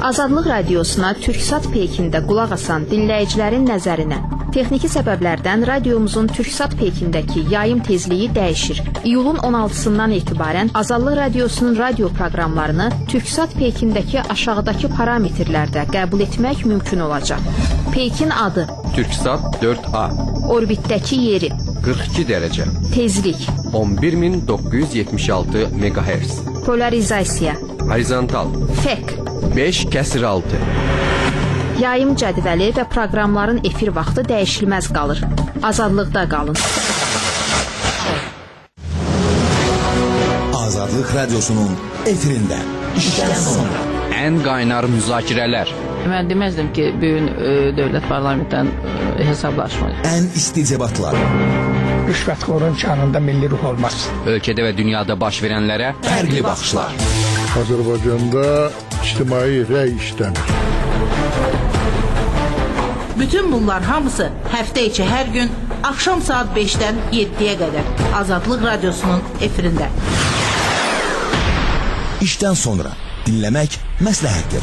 Azadlıq radiosuna Türksat peykində qulaq asan dinləyicilərin nəzərinə. Texniki səbəblərdən radiomuzun Türksat peykindəki yayım tezliyi dəyişir. İyulun 16-sından etibarən Azadlıq radiosunun radio proqramlarını Türksat peykindəki aşağıdakı parametrlərdə qəbul etmək mümkün olacaq. Peykin adı Türksat 4A, orbitdəki yeri 42 dərəcə, tezlik 11976 MHz, polarizasiya horizontal FEC 5/6. Yayım cədvəli və proqramların efir vaxtı dəyişilməz qalır. Azadlıqda qalın. Azadlıq radiosunun efirində işdən sonra ən qaynar müzakirələr, Mən deməzdim ki, bugün dövlət parlamentdən hesablaşmayır. ən isti debatlar, Rüşvətxorun canında milli ruh olmaz. ölkədə və dünyada baş verənlərə fərqli baxışlar. Azərbaycanda ictimai rəy işləmir. Bütün bunlar hamısı həftə içi hər gün axşam saat 5-dən 7-yə qədər Azadlıq radiosunun efirində. İşdən sonra dinləmək məsləhətdir.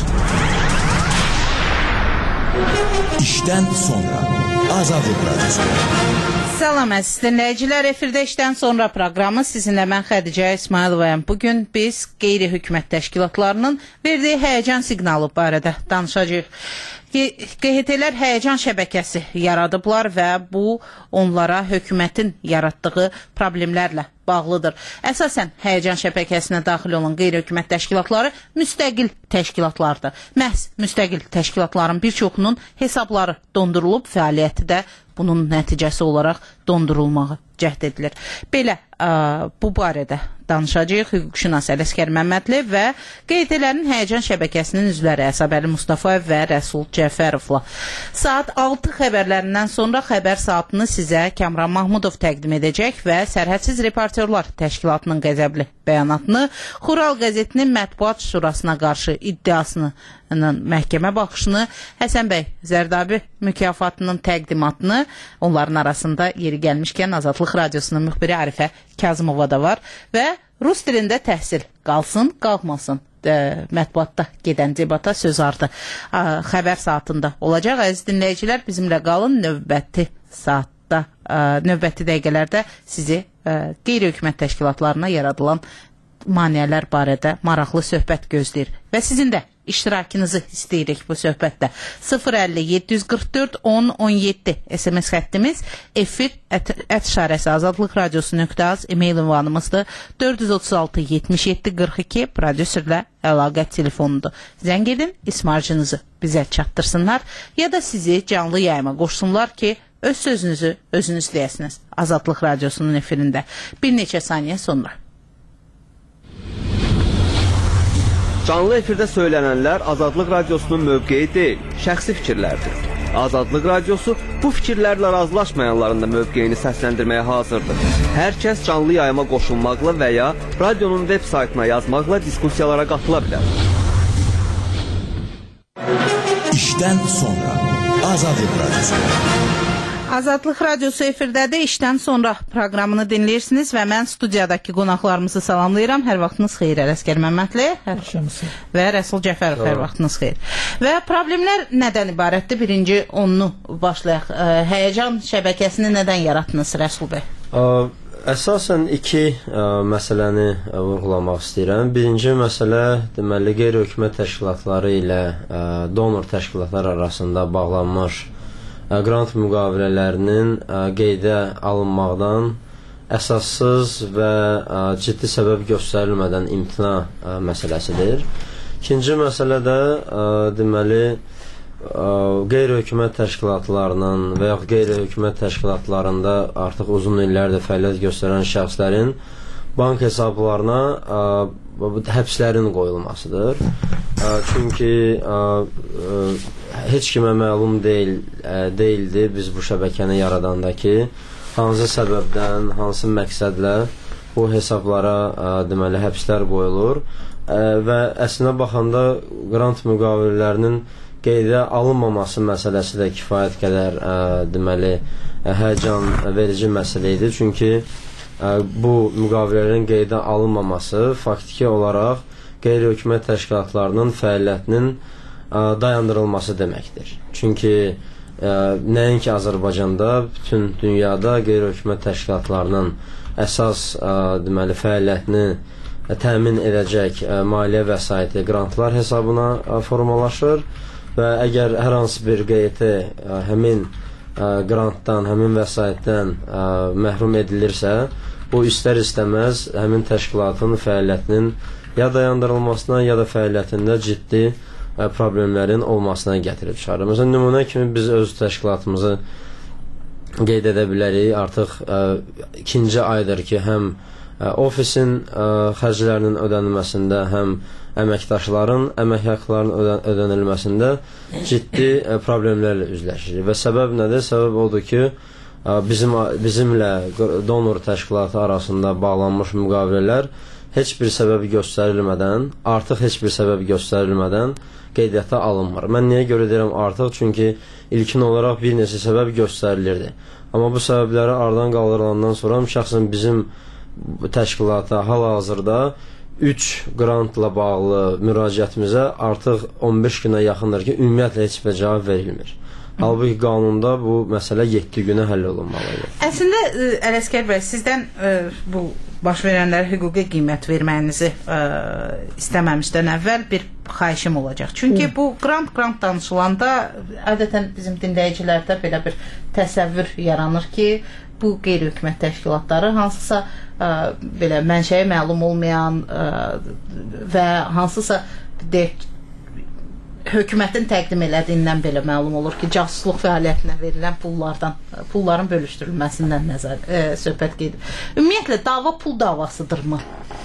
İşdən sonra Azadlıq radiosu. Salam əziz dinləyicilər, efirdə işdən sonra proqramı sizinlə mən Xədicə İsmayılovayam. Bugün biz qeyri-hökumət təşkilatlarının verdiyi həyəcan siqnalı barədə danışacağıq. QHT-lər həyəcan şəbəkəsi yaradıblar və bu onlara hökumətin yaratdığı problemlərlə bağlıdır. Əsasən həyəcan şəbəkəsinə daxil olan qeyri-hökumət təşkilatları müstəqil təşkilatlardır. Məhz müstəqil təşkilatların bir çoxunun hesabları dondurulub, fəaliyyəti də bunun nəticəsi olaraq dondurulmağı cəhd edilir. Belə bu barədə danışacağıq hüquqşünas Ələsgər Məmmədli və QHT-lərin həyəcan şəbəkəsinin üzvləri Əsabəli Mustafayev və Rəsul Cəfərovla. Saat 6 xəbərlərindən sonra xəbər saatını sizə Kamran Mahmudov təqdim edəcək və Sərhədsiz Reportyorlar Təşkilatının qəzəbli bəyanatını, Xural qəzetinin mətbuat şurasına qarşı iddiasını, məhkəmə baxışını, Həsən bəy Zərdabi mükafatının təqdimatını, onların arasında yeri gəlmişkən Azadlıq radiosunun müxbiri Arifə Kazımova da var və rus dilində təhsil qalsın, qalxmasın mətbuatda gedən debata söz ardı xəbər saatında olacaq. Əziz dinləyicilər, bizimlə qalın. Növbəti saatda, növbəti dəqiqələrdə sizi qeyri-hökumət təşkilatlarına yaradılan maneələr barədə maraqlı söhbət gözləyir və sizin də iştirakınızı istəyirik bu söhbətdə. 050-744-10-17 SMS xəttimiz, efir @şarəsi Azadlıq radiosu.az e-mail ünvanımızdır. 436-77-42 prodüserlə əlaqə telefonudur. Zəng edin, ismarcınızı bizə çatdırsınlar ya da sizi canlı yayıma qoşsunlar ki, öz sözünüzü özünüz deyəsiniz Azadlıq radiosunun efirində. Bir neçə saniyə sonra. Canlı efirdə söylənənlər Azadlıq radiosunun mövqeyi deyil, şəxsi fikirlərdir. Azadlıq radiosu bu fikirlərlə razılaşmayanların da mövqeyini səsləndirməyə hazırdır. Hər kəs canlı yayıma qoşulmaqla və ya radionun web saytına yazmaqla diskussiyalara qatıla bilər. İşdən sonra Azadlıq radiosu. Azadlıq radiosu efirdədir. İşdən sonra proqramını dinləyirsiniz və mən studiyadakı qonaqlarımızı salamlayıram. Hər vaxtınız xeyir Ələsgər Məmmədli və Rəsul Cəfərov, hər vaxtınız xeyir. Və problemlər nədən ibarətdir? Birinci onunu başlayaq. Həyəcan şəbəkəsini nədən yaratdınız Rəsul bəy? Əsasən iki məsələni vurğulamaq istəyirəm. Birinci məsələ, deməli, qeyri-hökumət təşkilatları ilə donor təşkilatlar arasında bağlanmış qrant müqavilələrinin qeydə alınmaqdan əsassız və ciddi səbəb göstərilmədən imtina məsələsidir. İkinci məsələ də deməli qeyri-hökumət təşkilatlarının və yaxud qeyri-hökumət təşkilatlarında artıq uzun illərdir fəaliyyət göstərən şəxslərin bank hesablarına həbslərin qoyulmasıdır. Çünki heç kimə məlum deyildi biz bu şəbəkəni yaradandakı hansı səbəbdən, hansı məqsədlə bu hesablara deməli həbslər qoyulur və əslinə baxanda qrant müqavilələrinin qeydə alınmaması məsələsi də kifayət qədər deməli həyəcan verici məsələ idi. Çünki bu müqavilələrin qeydə alınmaması faktiki olaraq qeyri-hökumət təşkilatlarının fəaliyyətinin dayandırılması deməkdir. Çünki nəinki Azərbaycanda, bütün dünyada qeyri-hökumət təşkilatlarının əsas deməli fəaliyyətini təmin edəcək maliyyə vəsaiti qrantlar hesabına formalaşır və əgər hər hansı bir QT həmin qrantdan, həmin vəsaitdən məhrum edilirsə, bu istər-istəməz həmin təşkilatın fəaliyyətinin ya dayandırılmasına, ya da fəaliyyətində ciddi problemlərin olmasına gətirib çıxarır. Məsələn, nümunə kimi biz öz təşkilatımızı qeyd edə bilərik. Artıq ikinci aydır ki, həm ofisin xərclərinin ödənilməsində, həm əməkdaşların əmək haqqlarının ödənilməsində ciddi problemlərlə üzləşirik. Və səbəb nədir? Səbəb odur ki, bizimlə donor təşkilatı arasında bağlanmış müqavilələr heç bir səbəb göstərilmədən, artıq heç bir səbəb göstərilmədən qeydiyyata alınmır. Mən niyə görə deyirəm artıq? Çünki ilkin olaraq bir neçə səbəb göstərilirdi. Amma bu səbəbləri aradan qaldırılandan sonra şəxsən bizim təşkilata hal-hazırda 3 qrantla bağlı müraciətimizə artıq 15 günə yaxındır ki, ümumiyyətlə heç bir cavab verilmir. Halbuki qanunda bu məsələ 7 günə həll olunmalıdır. Əslində, Ələsgər bəy, sizdən bu baş verənlərə hüquqi qiymət verməyinizi istəməmişdən əvvəl bir xahişim olacaq. Çünki bu qrant danışılanda adətən bizim dinləyicilərdə belə bir təsəvvür yaranır ki, bu qeyri-hökumət təşkilatları hansısa belə mənşəyi məlum olmayan və hansısa hökumətin təqdim elədiyindən belə məlum olur ki, casusluq fəaliyyətinə verilən pulların bölüşdürülməsindən söhbət gedir. Ümumiyyətlə, dava pul davasıdırmı?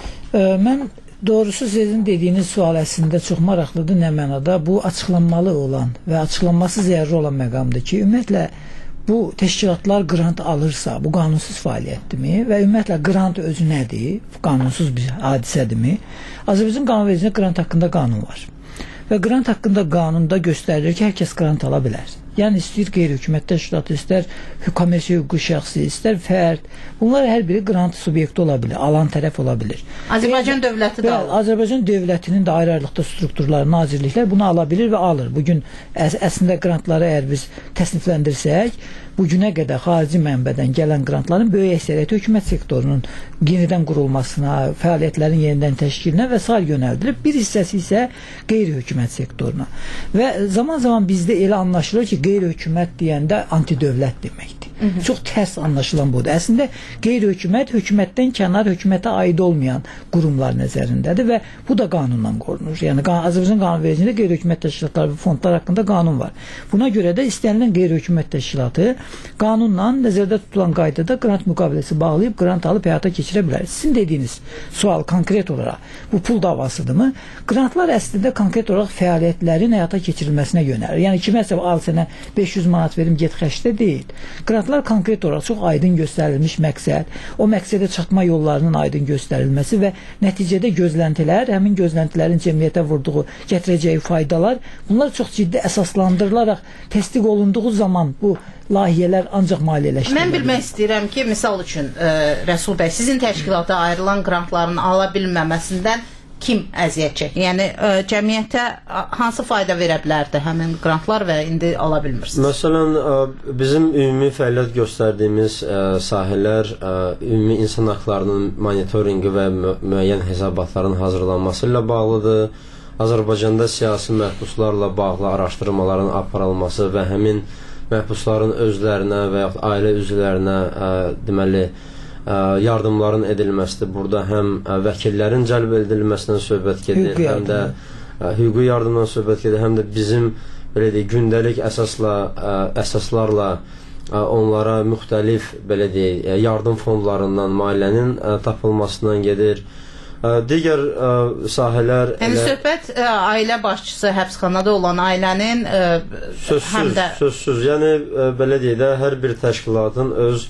Mən doğrusu sizin dediyiniz sual əslində çox maraqlıdır. Nə mənada? Bu açıqlanmalı olan və açıqlanması zəruri olan məqamdır ki, ümumiyyətlə bu təşkilatlar qrant alırsa, bu qanunsuz fəaliyyətdirmi və ümumiyyətlə qrant özü nədir? Qanunsuz bir hadisədirmi? Azərbaycan qanunvericiliyində qrant haqqında qanun var. Və qrant haqqında qanunda göstərilir ki, hər kəs qrant ala bilər. Yəni, istəyir qeyri-hökumət təşkilatı, istər kommersiya hüquqi şəxsi, istər fərd. Bunlar hər biri qrant subyekti ola bilir, alan tərəf ola bilir. Azərbaycan dövləti də alır. Azərbaycan dövlətinin də ayrı-ayrılıqda strukturları, nazirliklər bunu ala bilir və alır. Bugün əslində qrantları əgər biz təsnifləndirsək, bugünə qədər xarici mənbədən gələn qrantların böyük əksəriyyəti hökumət sektorunun yenidən qurulmasına, fəaliyyətlərin yenidən təşkilinə və s. yönəldilib. Bir hissəsi isə qeyri-hökumət sektoruna. Və zaman-zaman bizdə elə anlaşılır ki, qeyri-hökumət deyəndə antidövlət deməkdir. Çox tərs anlaşılan budur. Əslində, qeyri-hökumət, hökumətdən kənar, hökumətə aid olmayan qurumlar nəzərindədir və bu da qanunla qorunur. Yəni, Azərbaycan qanunvericiliyində qeyri-hökumət təşkilatları və fondlar haqqında qanun var. Buna görə də istənilən qeyri-hökumət təşkilatı qanunla nəzərdə tutulan qaydada qrant müqaviləsi bağlayıb qrant alıb həyata keçirə bilər. Sizin dediyiniz sual konkret olaraq bu pul davasıdırmı? Qrantlar əslində konkret olaraq fəaliyyətlərin həyata keçirilməsinə yönəlir. Yəni kiməsə al sənə 500 manat verim get xərclə deyil. Qrantlar konkret olaraq çox aydın göstərilmiş məqsəd, o məqsədə çatma yollarının aydın göstərilməsi və nəticədə gözləntilər, həmin gözləntilərin cəmiyyətə vurduğu, gətirəcəyi faydalar, bunlar çox ciddi əsaslandırılaraq təsdiq olunduğu zaman bu layihələr ancaq maliyyələşdirilir. Mən bilmək istəyirəm ki, misal üçün Rəsul bəy, sizin təşkilata ayrılan qrantların ala bilməməsindən kim əziyyət çəkir? Yəni cəmiyyətə hansı fayda verə bilərdi həmin qrantlar və indi ala bilmirsiniz? Məsələn, bizim ümumi fəaliyyət göstərdiyimiz sahələr ümumi insan haqlarının monitorinqi və müəyyən hesabatların hazırlanması ilə bağlıdır. Azərbaycanda siyasi məhbuslarla bağlı araşdırmaların aparılması və həmin məhbusların özlərinə və yaxud ailə üzvlərinə deməli yardımların edilməsidir. Burada həm vəkillərin cəlb edilməsindən söhbət gedir, həm də hüquqi yardımdan söhbət gedir, həm də bizim belə deyək gündəlik əsaslarla onlara müxtəlif belə deyək yardım fondlarından maliyyənin tapılmasından gedir. Digər sahələr... Yəni, söhbət ailə başçısı, həbsxanada olan ailənin həm də... Sözsüz, yəni, belə deyək də, hər bir təşkilatın öz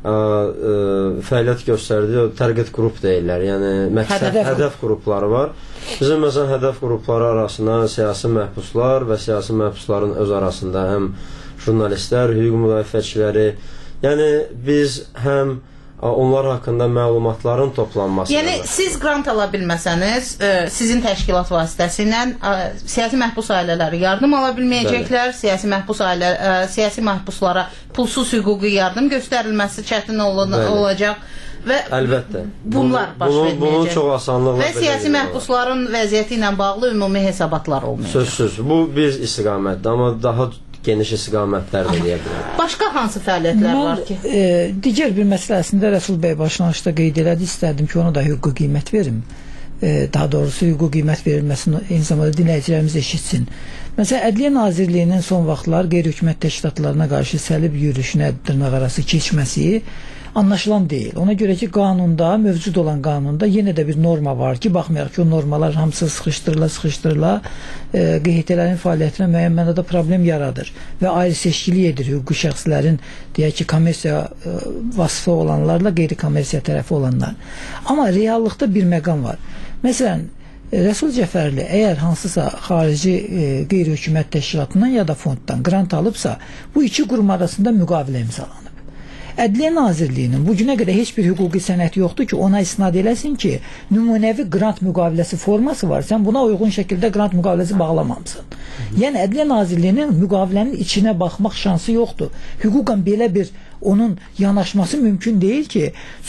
fəaliyyət göstərdiyi tərqət qrup deyirlər, yəni hədəf qrupları var. Bizim məsələn hədəf qrupları arasında siyasi məhbuslar və siyasi məhbusların öz arasında həm jurnalistlər, hüquq müdafiəçiləri, yəni biz həm onlar haqqında məlumatların toplanması. Yəni siz qrant ala bilməsəniz, sizin təşkilat vasitəsilə siyasi məhbus ailələri yardım ala bilməyəcəklər, siyasi məhbuslara pulsuz hüquqi yardım göstərilməsi çətin olacaq. Və əlbəttə. Bunlar baş verməyəcək. Bunun çox asanlıqla və siyasi məhbusların vəziyyəti ilə bağlı ümumi hesabatlar olmayacaq. Sözsüz. Bu bir istiqamətdir, amma daha geniş istiqamətlər də deyə bilərəm. Başqa hansı fəaliyyətlər var ki? Digər bir məsələsində Rəsul bəy başlanğıcda qeyd elədi, istərdim ki, ona da hüquqi qiymət verim. Daha doğrusu hüquqi qiymət verilməsini eyni zamanda dinləyicilərimiz eşitsin. Məsələn, Ədliyyə Nazirliyinin son vaxtlar qeyri-hökumət təşkilatlarına qarşı səlib yürüyüşünə dırnaqarası keçməsi anlaşılan deyil. Ona görə ki, qanunda, mövcud olan qanunda yenə də bir norma var ki, baxmayaraq ki, o normalar hamısı sıxışdırıla QHT-lərin fəaliyyətinə müəyyən mənada problem yaradır və ayrı seçkilik edir hüquqi şəxslərin, deyək ki, kommersiya vasfı olanlarla qeyri-kommersiya tərəfi olanlar. Amma reallıqda bir məqam var. Məsələn, Rəsul Cəfərli əgər hansısa xarici qeyri-hökumət təşkilatından ya da fonddan qrant alıbsa, bu iki qurum arasında müqavilə imzalanır. Ədliyyə Nazirliyinin bu günə qədər heç bir hüquqi sənədi yoxdur ki, ona isnad eləsin ki, nümunəvi qrant müqaviləsi forması var, sən buna uyğun şəkildə qrant müqaviləsi bağlamamısan. Yəni, Ədliyyə Nazirliyinin müqavilənin içinə baxmaq şansı yoxdur. Hüquqan belə bir onun yanaşması mümkün deyil ki,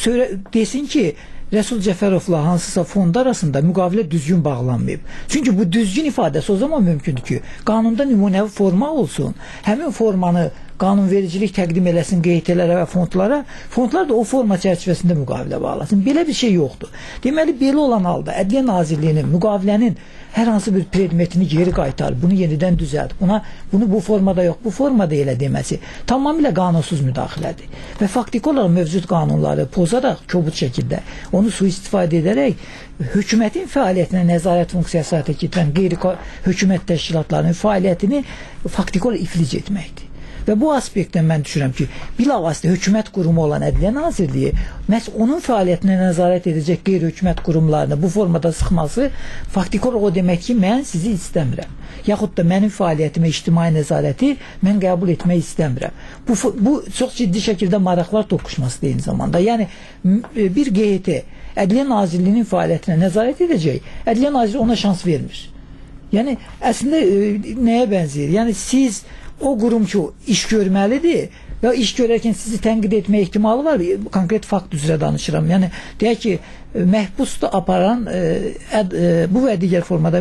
desin ki, Rəsul Cəfərovla hansısa fond arasında müqavilə düzgün bağlanmayıb. Çünki bu düzgün ifadəsi o zaman mümkündür ki, qanunda nümunəvi forma olsun, həmin formanı qanunvericilik təqdim eləsin QHT-lərə və fondlara, fondlar da o forma çərçivəsində müqavilə bağlasın. Belə bir şey yoxdur. Deməli, belə olan halda Ədliyyə Nazirliyinin müqavilənin hər hansı bir predmetini geri qaytar, bunu yenidən düzəlt, bunu bu formada yox, bu formada elə deməsi tamamilə qanunsuz müdaxilədir. Və faktiki olaraq mövcud qanunları pozaraq, kobud şəkildə, onu sui-istifadə edərək hökumətin fəaliyyətinə nəzarət funksiyası həyata keçirən qeyri-hökumət təşkilatlarının fəaliyyətini faktiki olaraq iflic etməkdir. Və bu aspektdən mən düşünürəm ki, bilavasitə hökumət qurumu olan Ədliyyə Nazirliyi məhz onun fəaliyyətinə nəzarət edəcək qeyri-hökumət qurumlarını bu formada sıxması faktiki olaraq o demək ki, mən sizi istəmirəm. Yaxud da mənim fəaliyyətimə ictimai nəzarəti mən qəbul etmək istəmirəm. Bu çox ciddi şəkildə maraqlar toqquşmasıdır eyni zamanda. Yəni, bir QHT Ədliyyə Nazirliyinin fəaliyyətinə nəzarət edəcək, Ədliyyə Nazirliyi ona şans vermir. Yəni, əslində nəyə bənzəyir? Yəni, siz o qurum ki, iş görməlidir və iş görərkən sizi tənqid etmə ehtimalı var. Konkret fakt üzrə danışıram. Yəni, deyək ki, məhbusda aparan bu və digər formada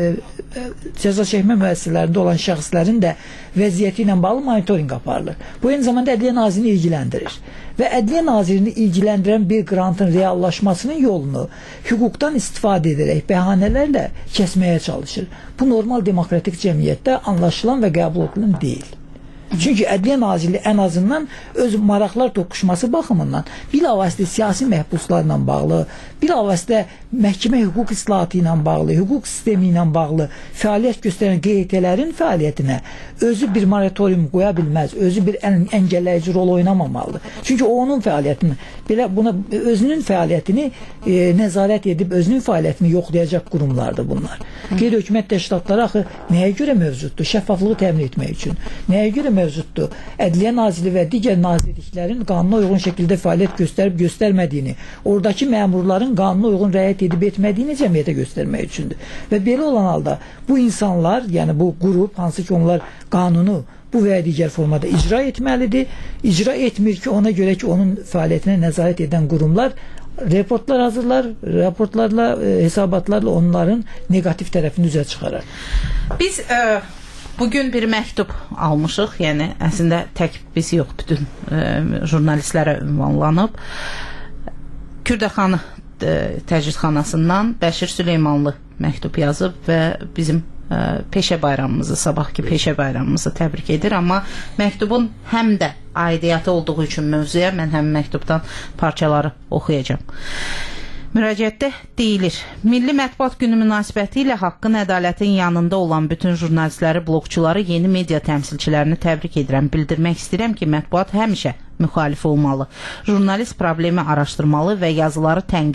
cəza çəkmə müəssisələrində olan şəxslərin də vəziyyəti ilə bağlı monitorinq aparılır. Bu, eyni zamanda Ədliyyə Nazirini ilgiləndirir. Və Ədliyyə Nazirini ilgiləndirən bir qrantın reallaşmasının yolunu hüquqdan istifadə edərək, bəhanələrlə kəsməyə çalışır. Bu, normal demokratik cəmiyyətdə anlaşılan və qəbul edilen deyil. Çünki Ədliyyə Nazirliyi ən azından öz maraqlar toqquşması baxımından bilavasitə siyasi məhbuslarla bağlı, bilavasitə məhkəmə hüquq islahatı ilə bağlı, hüquq sistemi ilə bağlı fəaliyyət göstərən QHT-lərin fəaliyyətinə özü bir moratorium qoya bilməz, özü bir əngəlləyici rol oynamamalıdır. Çünki o onun fəaliyyətini, özünün fəaliyyətini nəzarət edib, özünün fəaliyyətini yoxlayacaq qurumlardır bunlar. Qeyri-hökumət təşkilatları axı nəyə görə mövcuddur? Şəffaflığı təmin etmək üçün. Nəyə görə mövcuddur? Ədliyyə Nazirliyi və digər nazirliklərin qanuna uyğun şəkildə fəaliyyət göstərib göstərmədiyini, oradakı məmurların qanuna uyğun rəayət edib etmədiyini cəmiyyətə göstərmək üçündür. Və belə olan halda bu insanlar, yəni bu qrup, hansı ki onlar qanunu bu və ya digər formada icra etməlidir. İcra etmir ki, ona görə ki, onun fəaliyyətinə nəzarət edən qurumlar reportlar hazırlar, raportlarla, hesabatlarla onların negativ tərəfini üzə çıxarar. Biz bugün bir məktub almışıq, yəni əslində tək biz yox, bütün jurnalistlərə ünvanlanıb. Kürdəxanı təcridxanasından Bəşir Süleymanlı məktub yazıb və bizim peşə bayramımızı, sabahki peşə bayramımızı təbrik edir, amma məktubun həm də aidiyyatı olduğu üçün mövzuya mən həmin məktubdan parçaları oxuyacağam. Müraciətdə deyilir: Milli Mətbuat Günü münasibəti ilə haqqın, ədalətin yanında olan bütün jurnalistləri, blogçuları, yeni media təmsilçilərini təbrik edirəm. Bildirmək istəyirəm ki, mətbuat həmişə müxalif olmalı. Jurnalist problemi araşdırmalı və yazıları tənqidi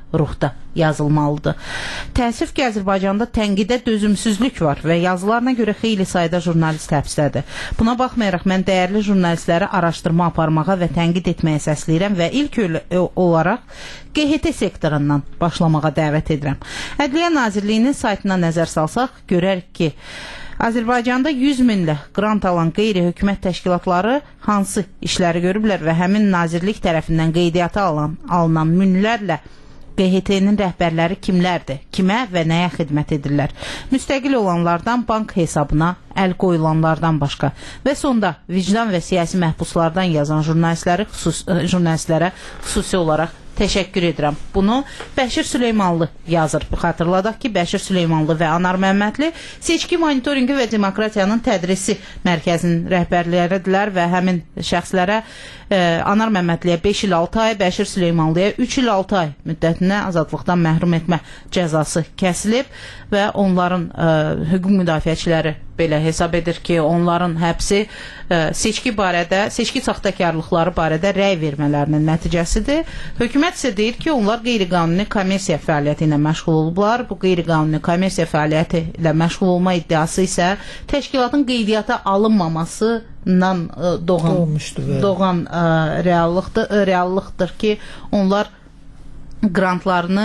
ruhda yazılmalıdır. Təəssüf ki, Azərbaycanda tənqidə dözümsüzlük var və yazılarına görə xeyli sayda jurnalist həbsdədir. Buna baxmayaraq mən dəyərli jurnalistləri araşdırma aparmağa və tənqid etməyə səsləyirəm və ilk olaraq QHT sektorundan başlamağa dəvət edirəm. Ədliyyə Nazirliyinin saytına nəzər salsaq, görərik ki, Azərbaycanda 100 minlə qrant alan qeyri-hökumət təşkilatları hansı işləri görüblər və həmin nazirlik tərəfindən qeydiyyata alınan minlərlə QHT-nin rəhbərləri kimlərdir? Kimə və nəyə xidmət edirlər? Müstəqil olanlardan bank hesabına əl qoyulanlardan başqa və sonda vicdan və siyasi məhbuslardan yazan jurnalistlərə xüsusi olaraq təşəkkür edirəm. Bunu Bəşir Süleymanlı yazır. Xatırladaq ki, Bəşir Süleymanlı və Anar Məmmədli Seçki Monitorinqi və Demokratiyanın Tədrisi Mərkəzinin rəhbərləridirlər və həmin şəxslərə Anar Məmmədliyə 5 il 6 ay, Bəşir Süleymanlıya 3 il 6 ay müddətinə azadlıqdan məhrum etmə cəzası kəsilib və onların hüquq müdafiəçiləri belə hesab edir ki, onların həbsi seçki saxtakarlıqları barədə rəy vermələrinin nəticəsidir. Hökumət isə deyir ki, onlar qeyri-qanuni kommersiya fəaliyyəti ilə məşğul olublar. Bu qeyri-qanuni kommersiya fəaliyyəti ilə məşğul olma iddiası isə təşkilatın qeydiyyata alınmamasından doğan reallıqdır ki, onlar qrantlarını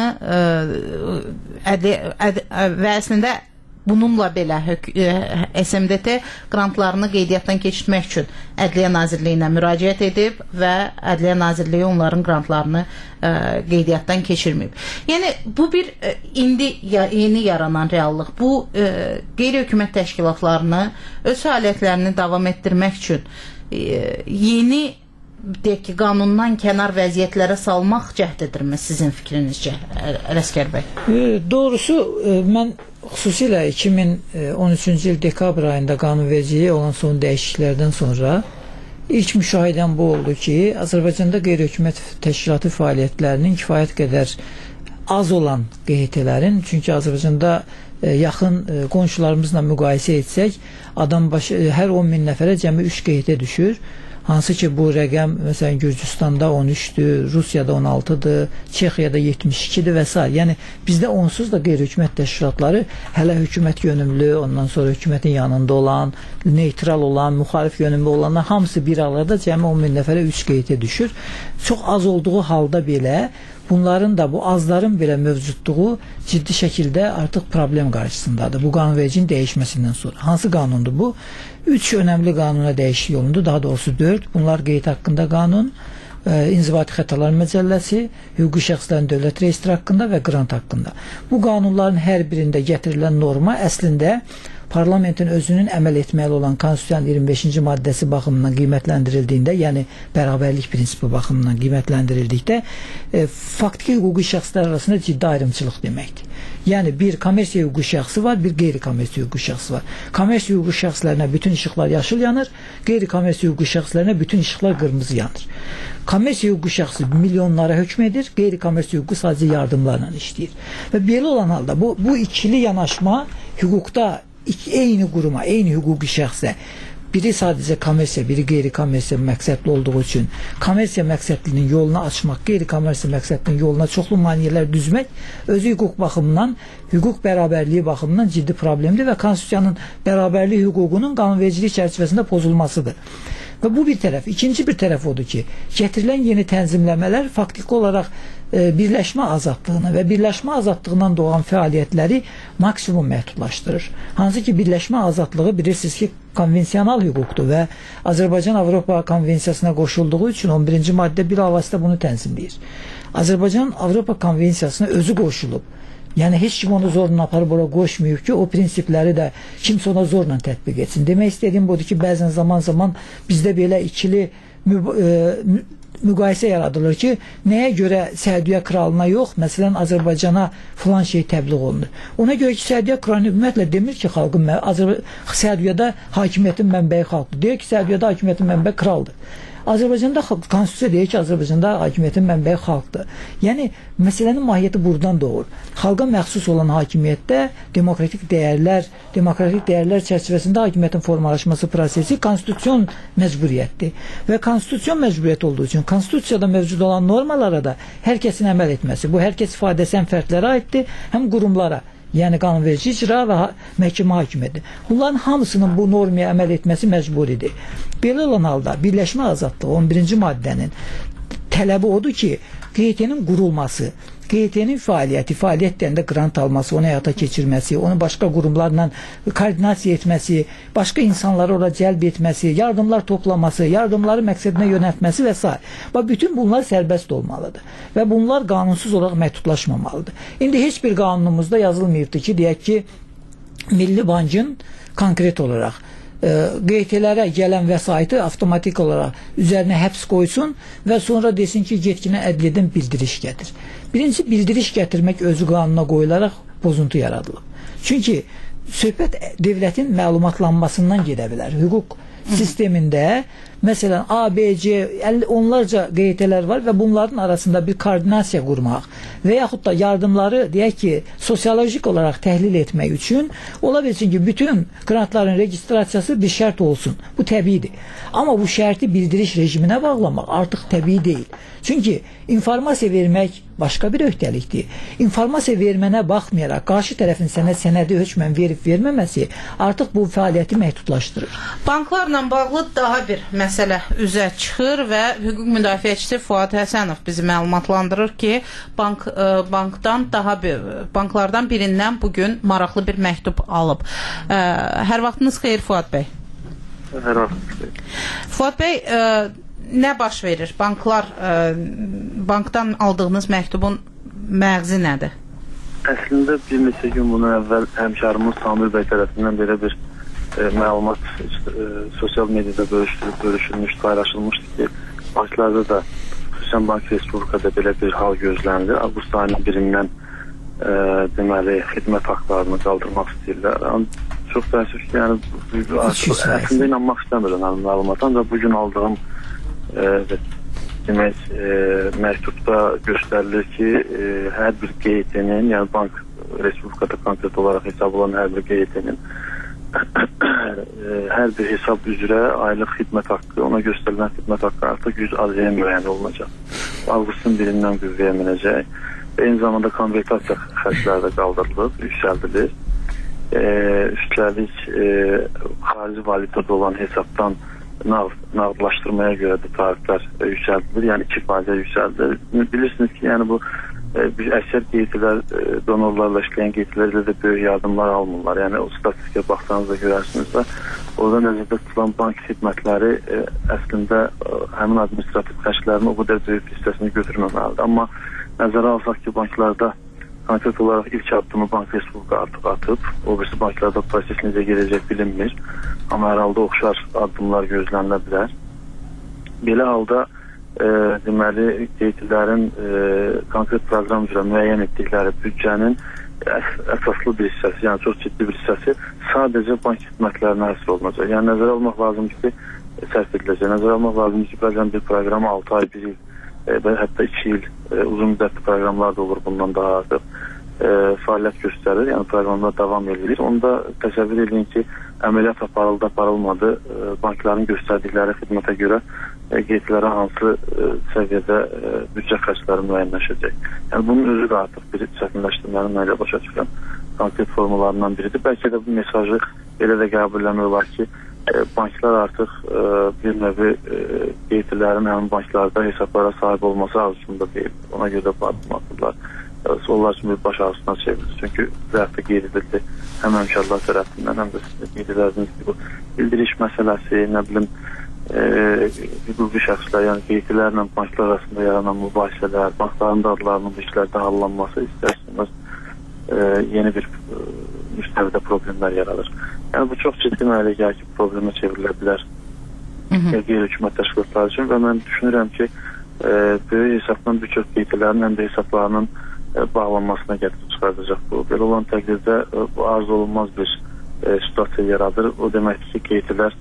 və əslində bununla belə SMDT qrantlarını qeydiyyatdan keçirmək üçün Ədliyyə Nazirliyinə müraciət edib və Ədliyyə Nazirliyi onların qrantlarını qeydiyyatdan keçirməyib. Yəni, bu bir indi yeni yaranan reallıq. Bu qeyri-hökumət təşkilatlarını öz fəaliyyətlərini davam etdirmək üçün yeni deyək ki, qanundan kənar vəziyyətlərə salmaq cəhd edirmi sizin fikrinizcə, Ələsgər bəy? Doğrusu, mən xüsusilə 2013-cü il dekabr ayında qanunvericiliyə olan son dəyişikliklərdən sonra ilk müşahidəm bu oldu ki, Azərbaycanda qeyri-hökumət təşkilatı fəaliyyətlərinin kifayət qədər az olan QHT-lərin, çünki Azərbaycanda yaxın qonşularımızla müqayisə etsək, hər 10 min nəfərə cəmi 3 QHT düşür. Hansı ki, bu rəqəm məsələn Gürcüstanda 13-dür, Rusiyada 16-dır, Çexiyada 72-dir və s. Yəni, bizdə onsuz da qeyri-hökumət təşkilatları hələ hökumət yönümlü, ondan sonra hökumətin yanında olan, neytral olan, müxalif yönümlü olanlar hamısı bir arada cəmi 10 min nəfərə 3 QHT düşür. Çox az olduğu halda belə bunların da, bu azların belə mövcudluğu ciddi şəkildə artıq problem qarşısındadır. Bu qanunvericinin dəyişməsindən sonra. Hansı qanundur bu? 3 önəmli qanuna dəyişiklik olundu, daha doğrusu 4. Bunlar qeyd haqqında qanun, İnzibati Xətalar Məcəlləsi, hüquqi şəxslərin dövlət reestri haqqında və qrant haqqında. Bu qanunların hər birində gətirilən norma əslində parlamentin özünün əməl etməli olan Konstitusiyanın 25-ci maddəsi baxımından qiymətləndirildiyində, yəni bərabərlik prinsipi baxımından qiymətləndirildikdə faktiki hüquqi şəxslər arasında ciddi ayrımçılıq deməkdir. Yəni bir kommersiya hüquqi şəxsi var, bir qeyri-kommersiya hüquqi şəxsi var. Kommersiya hüquqi şəxslərinə bütün işıqlar yaşıl yanır, qeyri-kommersiya hüquqi şəxslərinə bütün işıqlar qırmızı yanır. Kommersiya hüquqi şəxsi milyonlara hökm edir, qeyri-kommersiya hüquqi sadəcə yardımlarla işləyir. Və belə olan halda bu ikili yanaşma hüquqda eyni quruma, eyni hüquqi şəxsə, biri sadəcə kommersiya, biri qeyri-kommersiya məqsədli olduğu üçün kommersiya məqsədlinin yolunu açmaq, qeyri-kommersiya məqsədlinin yoluna çoxlu maneələr düzmək özü hüquq baxımından, hüquq bərabərliyi baxımından ciddi problemdir və Konstitusiyanın bərabərlik hüququnun qanunvericilik çərçivəsində pozulmasıdır. Və bu bir tərəf. İkinci bir tərəf odur ki, gətirilən yeni tənzimləmələr faktiki olaraq birləşmə azadlığını və birləşmə azadlığından doğan fəaliyyətləri maksimum məhdudlaşdırır. Hansı ki, birləşmə azadlığı bilirsiniz ki, konvensional hüquqdur və Azərbaycan Avropa Konvensiyasına qoşulduğu üçün 11-ci maddə bilavasitə bunu tənzimləyir. Azərbaycan Avropa Konvensiyasına özü qoşulub. Yəni, heç kim onu zorla aparıb ora qoşmayıb ki, o prinsipləri də kimsə ona zorla tətbiq etsin. Demək istədiyim budur ki, bəzən zaman bizdə belə ikili müqayisə yaradılır ki, nəyə görə Səudiyyə kralına yox, məsələn, Azərbaycana filan şey təbliğ olunur. Ona görə ki, Səudiyyə kralı ümumiyyətlə demir ki, Səudiyyədə hakimiyyətin mənbəyi xalqdır. Deyir ki, Səudiyyədə hakimiyyətin mənbəyi kraldır. Azərbaycanda konstitusiya deyir ki, Azərbaycanda hakimiyyətin mənbəyi xalqdır. Yəni məsələnin mahiyyəti buradan doğur. Xalqa məxsus olan hakimiyyətdə demokratik dəyərlər çərçivəsində hakimiyyətin formalaşması prosesi konstitusion məcburiyyətdir. Və konstitusion məcburiyyət olduğu üçün konstitusiyada mövcud olan normalara da hər kəsin əməl etməsi, bu hər kəs ifadəsi həm fərdlərə aiddir, həm qurumlara. Yəni qanunverici icra və məhkəmə hakimiyyəti. Bunların hamısının bu normaya əməl etməsi məcburidir. Belə olan halda birləşmə azadlığı 11-ci maddənin tələbi odur ki, QT-nin qurulması, QT-nin fəaliyyət deyəndə qrant alması, onu həyata keçirməsi, onu başqa qurumlarla koordinasiya etməsi, başqa insanları ora cəlb etməsi, yardımlar toplaması, yardımları məqsədinə yönəltməsi və s. Bütün bunlar sərbəst olmalıdır və bunlar qanunsuz olaraq məhdudlaşmamalıdır. İndi heç bir qanunumuzda yazılmayıbdır ki, deyək ki, Milli Bankın konkret olaraq QT-lərə gələn vəsaiti avtomatik olaraq üzərinə həbs qoysun və sonra desin ki, getkinə ədliyyədən bildiriş gətir. Birinci, bildiriş gətirmək özü qanuna qoyularaq pozuntu yaradılıb. Çünki söhbət devlətin məlumatlanmasından gedə bilər. Hüquq sistemində məsələn A, B, C, onlarca QT-lər var və bunların arasında bir koordinasiya qurmaq və yaxud da yardımları deyək ki, sosiolojik olaraq təhlil etmək üçün ola bilsin ki, bütün qrantların registrasiyası bir şərt olsun. Bu təbiidir. Amma bu şərti bildiriş rejiminə bağlamaq artıq təbii deyil. Çünki informasiya vermək başqa bir öhdəlikdir. İnformasiya vermənə baxmayaraq qarşı tərəfin sənə sənədi hökmən verib verməməsi artıq bu fəaliyyəti məhdudlaşdırır. Banklarla bağlı daha bir məsələ üzə çıxır və hüquq müdafiəçisi Fuad Həsənov bizi məlumatlandırır ki, banklardan birindən bugün maraqlı bir məktub alıb. Hər vaxtınız xeyir Fuad bəy. Hər vaxtınız xeyir. Fuad bəy, nə baş verir? Bankdan aldığınız məktubun məğzi nədir? Əslində bir neçə gün bundan əvvəl həmkarımız Samir bəy tərəfindən belə bir məlumat sosial mediada bölüşülmüşdü, paylaşılmışdı ki, banklarda da, xüsusən Bank Respublikada belə bir hal gözlənilir. Avqust ayının birindən deməli, xidmət haqlarını qaldırmaq istəyirlər. Çox təəssüf ki, yəni, əslində inanmaq istəmirəm məlumata, ancaq bugün aldığım demək, məktubda göstərilir ki, hər bir QT-nin, yəni Bank Respublikada konkret olaraq hesab olan hər bir QT-nin hər bir hesab üzrə aylıq xidmət haqqı, ona göstərilən xidmət haqqı artıq 100 azəyə müəyyən olunacaq. Avqustun birindən qüvvəyə minəcək. Eyni zamanda konvertasiya xərcləri də qaldırılıb, yüksəldilir. Üstəlik xarici valyutada olan hesabdan nağdlaşdırmaya görə də tariflər yüksəldilir, yəni 2% yüksəldilir. Bilirsiniz ki, yəni bu əksər qeytilər, donorlarla işləyən qeytilərlə də böyük yardımlar almırlar. Yəni o statistikaya baxsanızda görərsiniz və orada nəzərdə tutulan bank xidmətləri əslində həmin administrativ xərclərin o qədər böyük hissəsini götürməməlidir. Amma nəzərə alsaq ki, banklarda konkret olaraq ilk addımı Bank Respublika artıq atıb, o birisi banklarda proses necə gedəcək bilinmir. Amma hər halda oxşar addımlar gözlənilə bilər. Belə halda deməli, qeytilərin konkret proqram üzrə müəyyən etdikləri büdcənin əsaslı bir hissəsi, yəni çox ciddi bir hissəsi sadəcə bank xidmətlərinə həsr olunacaq. Yəni nəzərə almaq lazımdır ki, sərf ediləcək. Nəzərə almaq lazımdır ki, bəzən bir proqramı 6 ay, 1 il və hətta 2 il uzun müddətli proqramlar da olur, bundan daha artıq fəaliyyət göstərir, yəni proqramlar davam edir. Onu da təsəvvür edin ki, əməliyyat aparıldı, aparılmadı, bankların göstərdikləri xidmətə görə qeytilərə hansı səviyyədə büdcə xərcləri müəyyənləşəcək. Yəni bunun özü də artıq bir çətinləşdirmənin mənə başa düşülən konkret formalarından biridir. Bəlkə də bu mesajı elə də qəbulləmək olar ki, banklar artıq bir növ qeytilərin həmin banklarda hesablara sahib olması arzusunda deyil. Ona görə də adım atırlar. Onlar üçün bir baş ağrısına çevrilir. Çünki zərfdə qeyd edildi həm həmkarlar tərəfindən, həm də sizə qeyd edərdiniz ki, bu bildiriş məsələsi, nə bilim, hüquqi şəxslər, yəni qeytilərlə banklar arasında yaranan mübahisələr, bankların da adlarının bu işlərdə hallanması istərsiniz yeni bir müstəvidə problemlər yaradır. Yəni bu çox ciddi mənələ gəlir ki, problemə çevrilə bilər qeyri-hökumət təşkilatları üçün və mən düşünürəm ki, böyük hesabdan bir çox qeytilərin həm də hesablarının bağlanmasına gətirib çıxardacaq bu. Belə olan təqdirdə bu arzu olunmaz bir situasiya yaradır. O deməkdir ki, qeytilər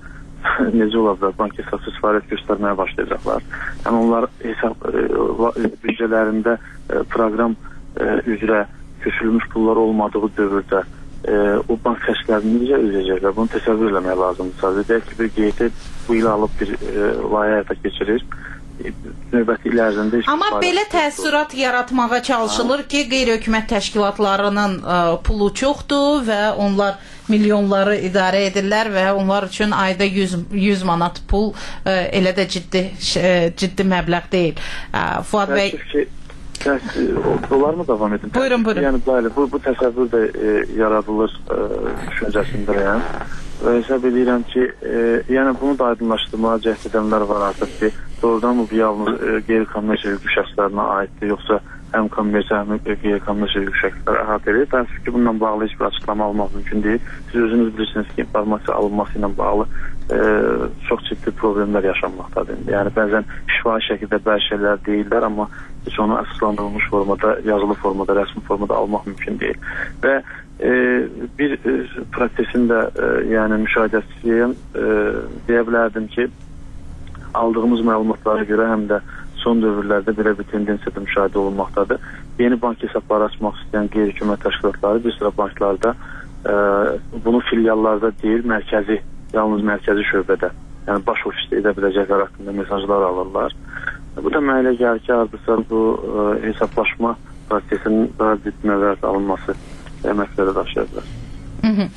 necə ola bilər? Bank hesabsız fəaliyyət göstərməyə başlayacaqlar. Yəni onlar hesab büdcələrində proqram üzrə köçürülmüş pullar olmadığı dövrdə o bank xərclərini necə ödəyəcəklər? Bunu təsəvvür eləmək lazımdır. Sadəcə deyək ki, bir QT bu il alıb bir layihə həyata keçirir. Növbəti il ərzində amma belə təəssürat yaratmağa çalışılır ki, qeyri-hökumət təşkilatlarının pulu çoxdur və onlar milyonları idarə edirlər və onlar üçün ayda 100 manat pul elə də ciddi məbləğ deyil. Fuad bəy, onlar mı davam edin? Buyurun. Yəni bu təsəvvür də yaradılır düşüncəsindəyəm. Və hesab edirəm ki, yəni bunu da aydınlaşdırmağa cəhd edənlər var artıq ki, doğrudan bu yalnız qeyri-kommersiya hüquq şəxslərinə aiddir, yoxsa həm kommersiya, həm qeyri-kommersiya hüquq şəxsləri əhatə edir. Təəssüf ki, bununla bağlı heç bir açıqlama almaq mümkün deyil. Siz özünüz bilirsiniz ki, informasiya alınması ilə bağlı çox ciddi problemlər yaşanmaqdadır. Yəni bəzən şifahi şəkildə bəzi şeylər deyirlər, amma heç onu əsaslandırılmış formada, yazılı formada, rəsmi formada almaq mümkün deyil. Və bir prosesin də yəni müşahidəçisiyəm, deyə bilərdim ki, aldığımız məlumatlara görə həm də son dövrlərdə belə bir tendensiya da müşahidə olunmaqdadır. Yeni bank hesabları açmaq istəyən qeyri-hökumət təşkilatları bir sıra banklarda bunu filiallarda deyil, yalnız mərkəzi şöbədə, yəni baş ofisdə edə biləcəklər haqqında mesajlar alırlar. Bu da mənə elə gəlir ki, hardasa bu hesablaşma prosesinin daha ciddi nəzərə alınması əməklərə daşıya bilər.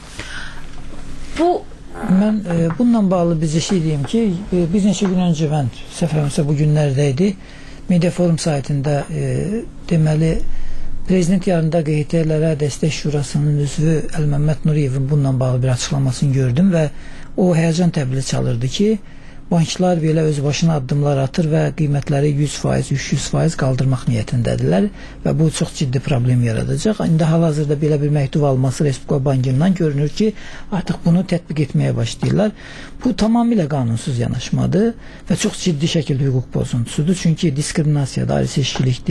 Mən bununla bağlı bizə şey deyim ki, bir neçə gün öncə mən səfərimizə bu günlərdə idi. Media Forum saytında deməli Prezident yarında QHT-lərə Dəstək Şurasının üzvü Əl-Məmməd Nuriyevin bununla bağlı bir açıqlamasını gördüm və o həyəcan təbili çalırdı ki, banklar belə özbaşına addımlar atır və qiymətləri 100%, 300% qaldırmaq niyyətindədirlər və bu çox ciddi problem yaradacaq. İndi hal-hazırda belə bir məktub alması Respublika Bankından görünür ki, artıq bunu tətbiq etməyə başlayırlar. Bu tamamilə qanunsuz yanaşmadır və çox ciddi şəkildə hüquq pozuntusudur. Çünki diskriminasiyadır, ayrı seçkilikdir.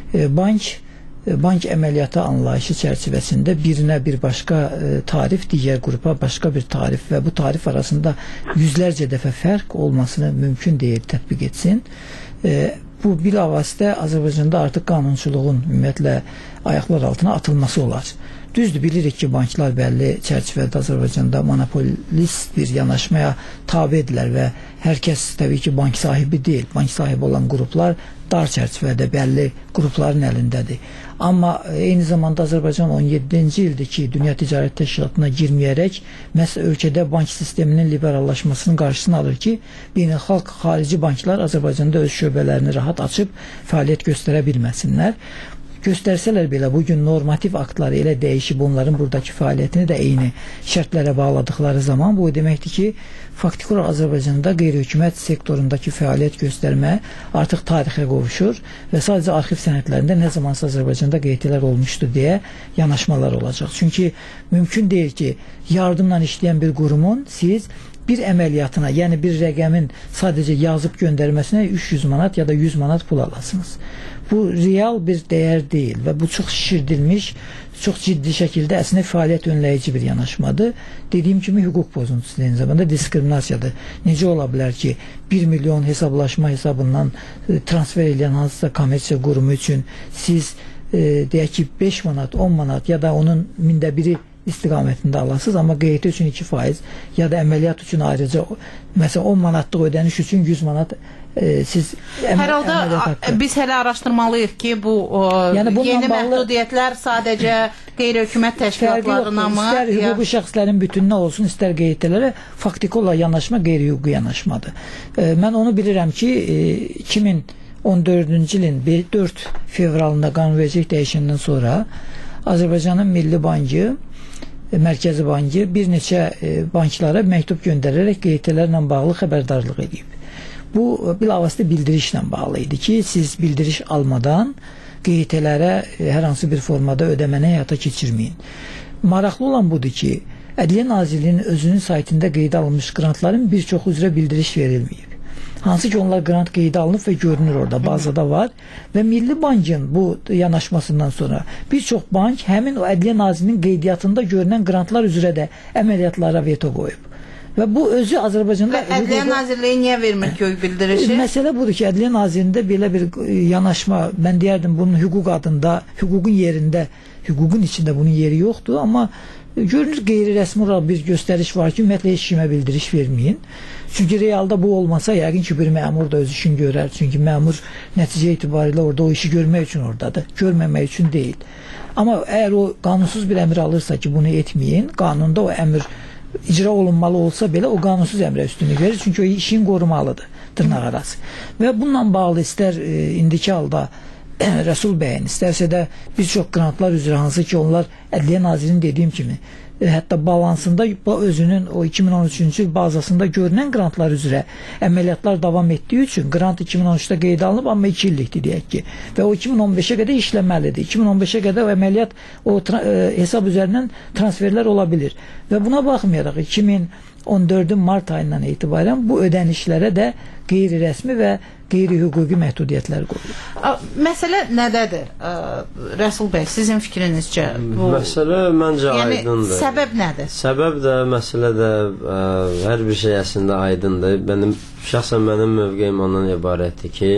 Bank əməliyyatı anlayışı çərçivəsində birinə bir başqa tarif, digər qrupa başqa bir tarif və bu tarif arasında yüzlərcə dəfə fərq olmasını mümkün deyil tətbiq etsin. Bu bilavasitə Azərbaycanda artıq qanunçuluğun ümumiyyətlə ayaqlar altına atılması olar. Düzdür, bilirik ki, banklar bəlli çərçivədə Azərbaycanda monopolist bir yanaşmaya tabedirlər və hər kəs təbii ki, bank sahibi deyil. Bank sahibi olan qruplar dar çərçivədə bəlli qrupların əlindədir. Amma eyni zamanda Azərbaycan 17-ci ildir ki, Dünya Ticarət Təşkilatına girməyərək məhz ölkədə bank sisteminin liberallaşmasının qarşısını alır ki, beynəlxalq xarici banklar Azərbaycanda öz şöbələrini rahat açıb fəaliyyət göstərə bilməsinlər. Göstərsələr belə bugün normativ aktları elə dəyişib onların buradakı fəaliyyətini də eyni şərtlərə bağladıqları zaman bu deməkdir ki, faktiki olaraq Azərbaycanda qeyri-hökumət sektorundakı fəaliyyət göstərmə artıq tarixə qovuşur və sadəcə arxiv sənədlərində nə zamansa Azərbaycanda QHT-lər olmuşdu deyə yanaşmalar olacaq. Çünki mümkün deyil ki, yardımla işləyən bir qurumun siz bir əməliyyatına, yəni bir rəqəmin sadəcə yazıb göndərməsinə 300 manat ya da 100 manat pul alasınız. Bu real bir dəyər deyil və bu çox şişirdilmiş, çox ciddi şəkildə əslində fəaliyyət önləyici bir yanaşmadır. Dediyim kimi hüquq pozuntusu eyni zamanda diskriminasiyadır. Necə ola bilər ki, 1 milyon hesablaşma hesabından transfer edən hansısa kommersiya qurumu üçün siz deyək ki 5 manat, 10 manat ya da onun 1/1000 istiqamətində alasınız, amma QHT üçün 2% ya da əməliyyat üçün ayrıca məsələn 10 manatlıq ödəniş üçün 100 manat siz hər halda biz hələ araşdırmalıyıq ki, bu yəni yeni məhdudiyyətlər sadəcə qeyri-hökumət təşkilatlarına mı? İstər hüquqi şəxslərin bütününə olsun, istər QHT-lərə faktiki olaraq yanaşma qeyri-hüquqi yanaşmadır. Mən onu bilirəm ki, 2014-cü ilin 4 fevralında qanunvericilik dəyişəndən sonra Azərbaycanın Milli Bankı, Mərkəzi Bankı bir neçə banklara məktub göndərərək QHT-lərlə bağlı xəbərdarlıq edib. Bu bilavasitə bildirişlə bağlı idi ki, siz bildiriş almadan QHT-lərə hər hansı bir formada ödəməni həyata keçirməyin. Maraqlı olan budur ki, Ədliyyə Nazirliyinin özünün saytında qeydə alınmış qrantların bir çox üzrə bildiriş verilməyib. Hansı ki onlar qrant qeydə alınıb və görünür orada, bazada var və Milli Bankın bu yanaşmasından sonra bir çox bank həmin o Ədliyyə Nazirliyinin qeydiyyatında görünən qrantlar üzrə də əməliyyatlara veto qoyub. Və bu özü Azərbaycanda Ədliyyə Nazirliyi niyə vermir göy bildirişi? Məsələ budur ki, Ədliyyə Nazirliyində belə bir yanaşma, mən deyərdim bunun hüquq adında, hüququn yerində, hüququn içində bunun yeri yoxdur, amma görünür qeyri-rəsmi olaraq bir göstəriş var ki, ümumiyyətlə heç kimə bildiriş verməyin. Çünki realda bu olmasa, yəqin ki, bir məmur da öz işini görər. Çünki məmur nəticə itibarilə orada o işi görmək üçün oradadır, görməmək üçün deyil. Amma əgər o qanunsuz bir əmr alırsa ki, bunu etməyin, qanunda o əmr icra olunmalı olsa belə o qanunsuz əmrə üstünlük verir. Çünki o işin qorumalıdır, dırnaq arası. Və bununla bağlı istər indiki halda Rəsul bəyin, istərsə də bir çox qrantlar üzrə, hansı ki onlar Ədliyyə Nazirinin dediyim kimi hətta balansında özünün o 2013-cü il bazasında görünən qrantlar üzrə əməliyyatlar davam etdiyi üçün qrant 2013-də qeydə alınıb, amma 2 illikdir deyək ki. Və o 2015-ə qədər işləməlidir. 2015-ə qədər o əməliyyat o hesab üzərindən transferlər ola bilir. Və buna baxmayaraq 2014-ün mart ayından etibarən bu ödənişlərə də qeyri-rəsmi və qeyri-hüquqi məhdudiyyətlər qoyulur. Məsələ nədədir? Rəsul bəy, sizin fikrinizcə bu məsələ məncə aydındır. Səbəb nədir? Səbəb də, məsələ də hər bir şey əslində aydındır. Şəxsən mənim mövqeyim ondan ibarətdir ki,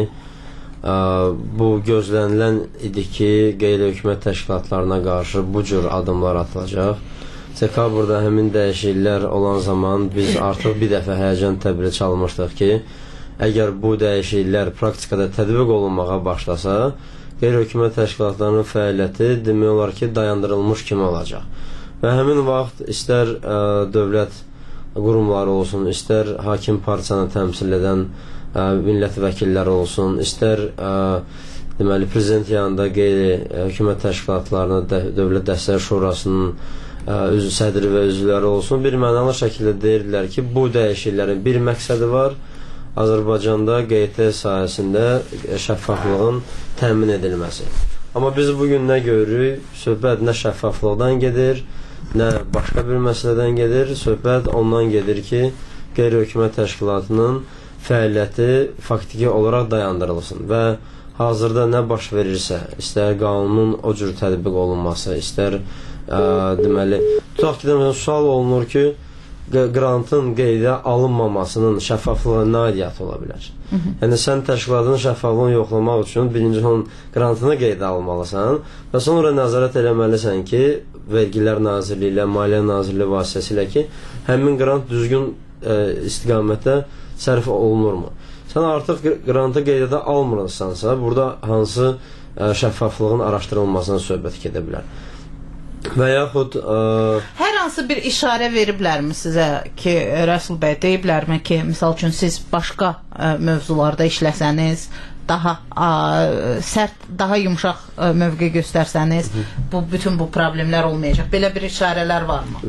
bu gözlənilən idi ki, qeyri-hökumət təşkilatlarına qarşı bu cür adımlar atılacaq. Dekabrda həmin dəyişikliklər olan zaman biz artıq bir dəfə həyəcan təbili çalmışdıq ki, əgər bu dəyişikliklər praktikada tətbiq olunmağa başlasa, qeyri-hökumət təşkilatlarının fəaliyyəti demək olar ki, dayandırılmış kimi olacaq. Və həmin vaxt istər dövlət qurumları olsun, istər hakim partiyanı təmsil edən millət vəkilləri olsun, istər deməli prezident yanında qeyri-hökumət təşkilatlarına Dövlət Dəstəklər Şurasının sədri və üzvləri olsun, bir mənalı şəkildə deyirdilər ki, bu dəyişikliklərin bir məqsədi var, Azərbaycanda QT sahəsində şəffaflığın təmin edilməsi. Amma biz bugün nə görürük? Söhbət nə şəffaflıqdan gedir, nə başqa bir məsələdən gedir. Söhbət ondan gedir ki, qeyri-hökumət təşkilatının fəaliyyəti faktiki olaraq dayandırılsın və hazırda nə baş verirsə, istər qanunun o cür tətbiq olunması, istər deməli, tutaq ki, sual olunur ki, qrantın qeydə alınmamasının şəffaflığa nə aidiyyatı ola bilər? Yəni, sən təşkilatın şəffaflığını yoxlamaq üçün birinci onun qrantını qeydə almalısan və sonra nəzarət eləməlisən ki, Vergilər Nazirliyi ilə, Maliyyə Nazirliyi vasitəsilə ki, həmin qrant düzgün istiqamətdə sərf olunurmu? Sən artıq qrantı qeydə almırsansa, burada hansı şəffaflığın araşdırılmasına söhbət gedə bilər? Və yaxud hər hansı bir işarə veriblərmi sizə ki, Rəsul bəy, deyiblərmi ki, misal üçün siz başqa mövzularda işləsəniz, daha sərt, daha yumşaq mövqe göstərsəniz, bütün bu problemlər olmayacaq. Belə bir işarələr varmı?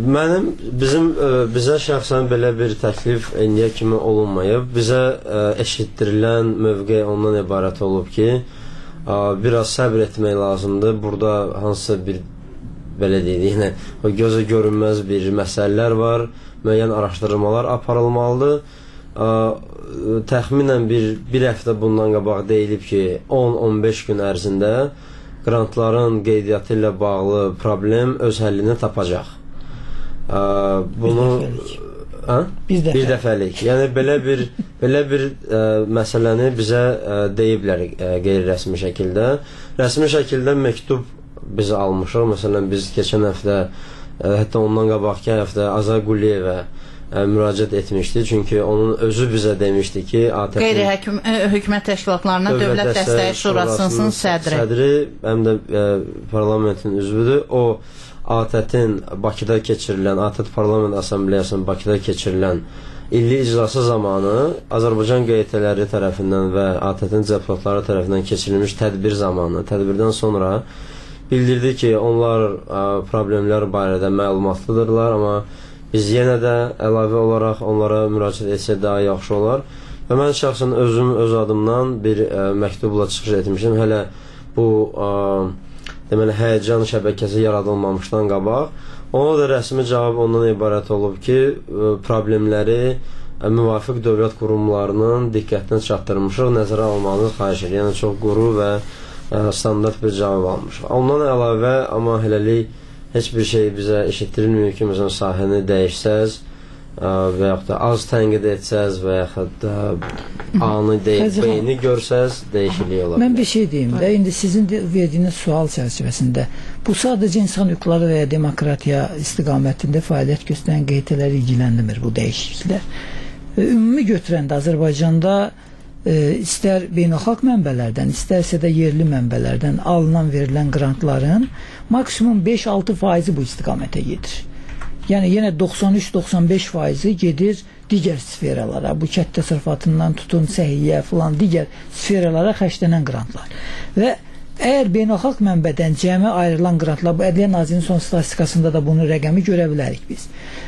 Bizə şəxsən belə bir təklif indiyə kimi olunmayıb. Bizə eşitdirilən mövqe ondan ibarət olub ki, biraz səbr etmək lazımdır. Burada hansısa bir belə deyil, o gözə görünməz bir məsələlər var, müəyyən araşdırmalar aparılmalıdır. Təxminən bir həftə bundan qabaq deyilib ki, 10-15 gün ərzində qrantların qeydiyyatı ilə bağlı problem öz həllini tapacaq. Bir dəfəlik. Yəni, belə bir məsələni bizə deyiblər qeyri-rəsmi şəkildə. Rəsmi şəkildə məktub biz almışıq. Məsələn, biz keçən həftə, hətta ondan qabaqki həftə Azər Quliyevə müraciət etmişdi. Çünki onun özü bizə demişdi ki, qeyri-hökumət təşkilatlarına Dövlət Dəstəklər Şurasının sədri, həm də parlamentin üzvüdür. O, ATƏT-in Bakıda keçirilən, ATƏT Parlament Assambleyasının Bakıda keçirilən illi iclası zamanı Azərbaycan QT-ləri tərəfindən və ATƏT-in deputatları tərəfindən keçirilmiş tədbir zamanı, tədbirdən sonra bildirdi ki, onlar problemlər barədə məlumatlıdırlar, amma biz yenə də əlavə olaraq onlara müraciət etsə daha yaxşı olar. Və mən şəxsən öz adımdan bir məktubla çıxış etmişim. Hələ bu deməli, həyəcan şəbəkəsi yaradılmamışdan qabaq. Ona da rəsmi cavab ondan ibarət olub ki, problemləri müvafiq dövlət qurumlarının diqqətinə çatdırmışıq, nəzərə almanızı xahiş edir. Yəni, çox quru və standart bir cavab almışıq. Ondan əlavə, amma hələlik heç bir şey bizə eşitdirilmiyor ki, məsələn, sahəni dəyişsəz, və yaxud da az tənqid etsəz və yaxud da anı deyib beyni görsəz dəyişiklik ola bilər. Mən bir şey deyim də, indi sizin verdiyiniz sual çərçivəsində bu sadəcə insan hüquqları və ya demokratiya istiqamətində fəaliyyət göstərən QT-ləri ilgiləndirmir bu dəyişikliklər. Ümumi götürəndə Azərbaycanda istər beynəlxalq mənbələrdən, istərsə də yerli mənbələrdən alınan, verilən qrantların maksimum 5-6% bu istiqamətə gedir. Yəni yenə 93-95% gedir digər sferalara, bu kənd təsərrüfatından tutun, səhiyyə filan digər sferalara xərclənən qrantlar. Və əgər beynəlxalq mənbədən cəmi ayrılan qrantlar, bu Ədliyyə Nazirinin son statistikasında da bunu rəqəmi görə bilərik biz.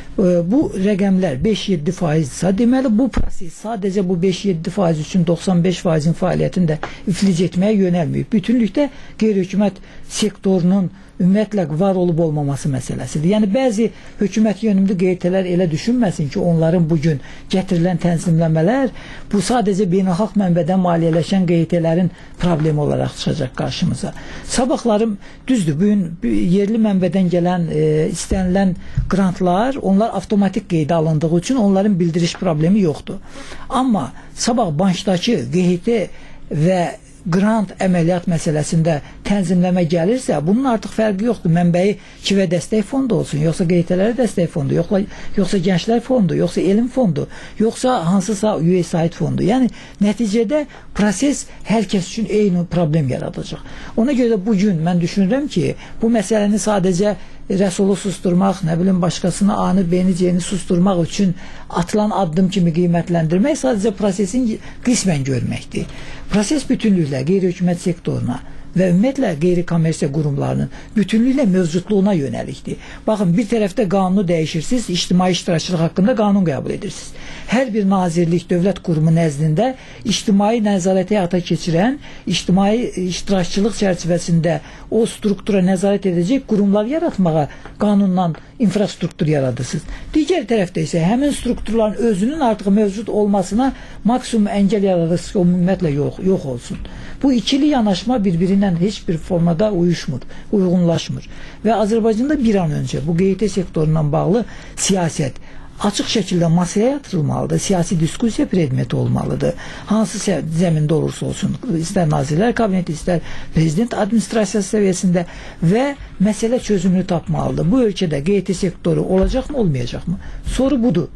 Bu rəqəmlər 5-7%-dirsə, deməli bu proses sadəcə bu 5-7% üçün 95%-in fəaliyyətini də iflic etməyə yönəlməyib. Bütünlükdə qeyri-hökumət sektorunun ümumiyyətlə var olub olmaması məsələsidir. Yəni bəzi hökumət yönümlü QT-lər elə düşünməsin ki, onların bugün gətirilən tənzimləmələr bu sadəcə beynəlxalq mənbədən maliyyələşən QT-lərin problemi olaraq çıxacaq qarşımıza. Sabahlarım düzdür, bugün yerli mənbədən gələn istənilən qrantlar, onlar avtomatik qeydə alındığı üçün onların bildiriş problemi yoxdur. Amma sabah bankdakı QT və qrant əməliyyat məsələsində tənzimləmə gəlirsə, bunun artıq fərqi yoxdur. Mənbəyi KİVə dəstək fondu olsun, yoxsa QT-lərə dəstək fondu, yoxsa gənclər fondu, yoxsa elm fondu, yoxsa hansısa USAID fondu. Yəni, nəticədə proses hər kəs üçün eyni problem yaradacaq. Ona görə də bugün mən düşünürəm ki, bu məsələni sadəcə rəsulu susturmaq, nə bilim başqasını anı, beyni, ceyni susturmaq üçün atılan addım kimi qiymətləndirmək sadəcə prosesin qismən görməkdir. Proses bütünlüklə qeyri-hökumət sektoruna və ümumiyyətlə qeyri-kommersiya qurumlarının bütünlüklə mövcudluğuna yönəlikdir. Baxın, bir tərəfdə qanunu dəyişirsiniz, ictimai iştirakçılıq haqqında qanun qəbul edirsiniz. Hər bir nazirlik, dövlət qurumu nəzdində ictimai nəzarəti həyata keçirən, ictimai iştirakçılıq çərçivəsində o struktura nəzarət edəcək qurumlar yaratmağa qanundan infrastruktur yaradırsınız. Digər tərəfdə isə həmin strukturların özünün artıq mövcud olmasına maksimum əngəl yaradırsınız ki, o ümumiyyətlə yox olsun. Bu ikili yanaşma bir-birinə heç bir formada uyuşmur, uyğunlaşmır. Və Azərbaycanda bir an öncə bu QT sektorundan bağlı siyasət açıq şəkildə masaya yatırılmalıdır, siyasi diskusiya predmeti olmalıdır. Hansı zəmində olursa olsun, istər Nazirlər Kabineti, istər Prezident Administrasiyası səviyyəsində və məsələ çözümünü tapmalıdır. Bu ölkədə QT sektoru olacaqmı, olmayacaqmı? Soru budur.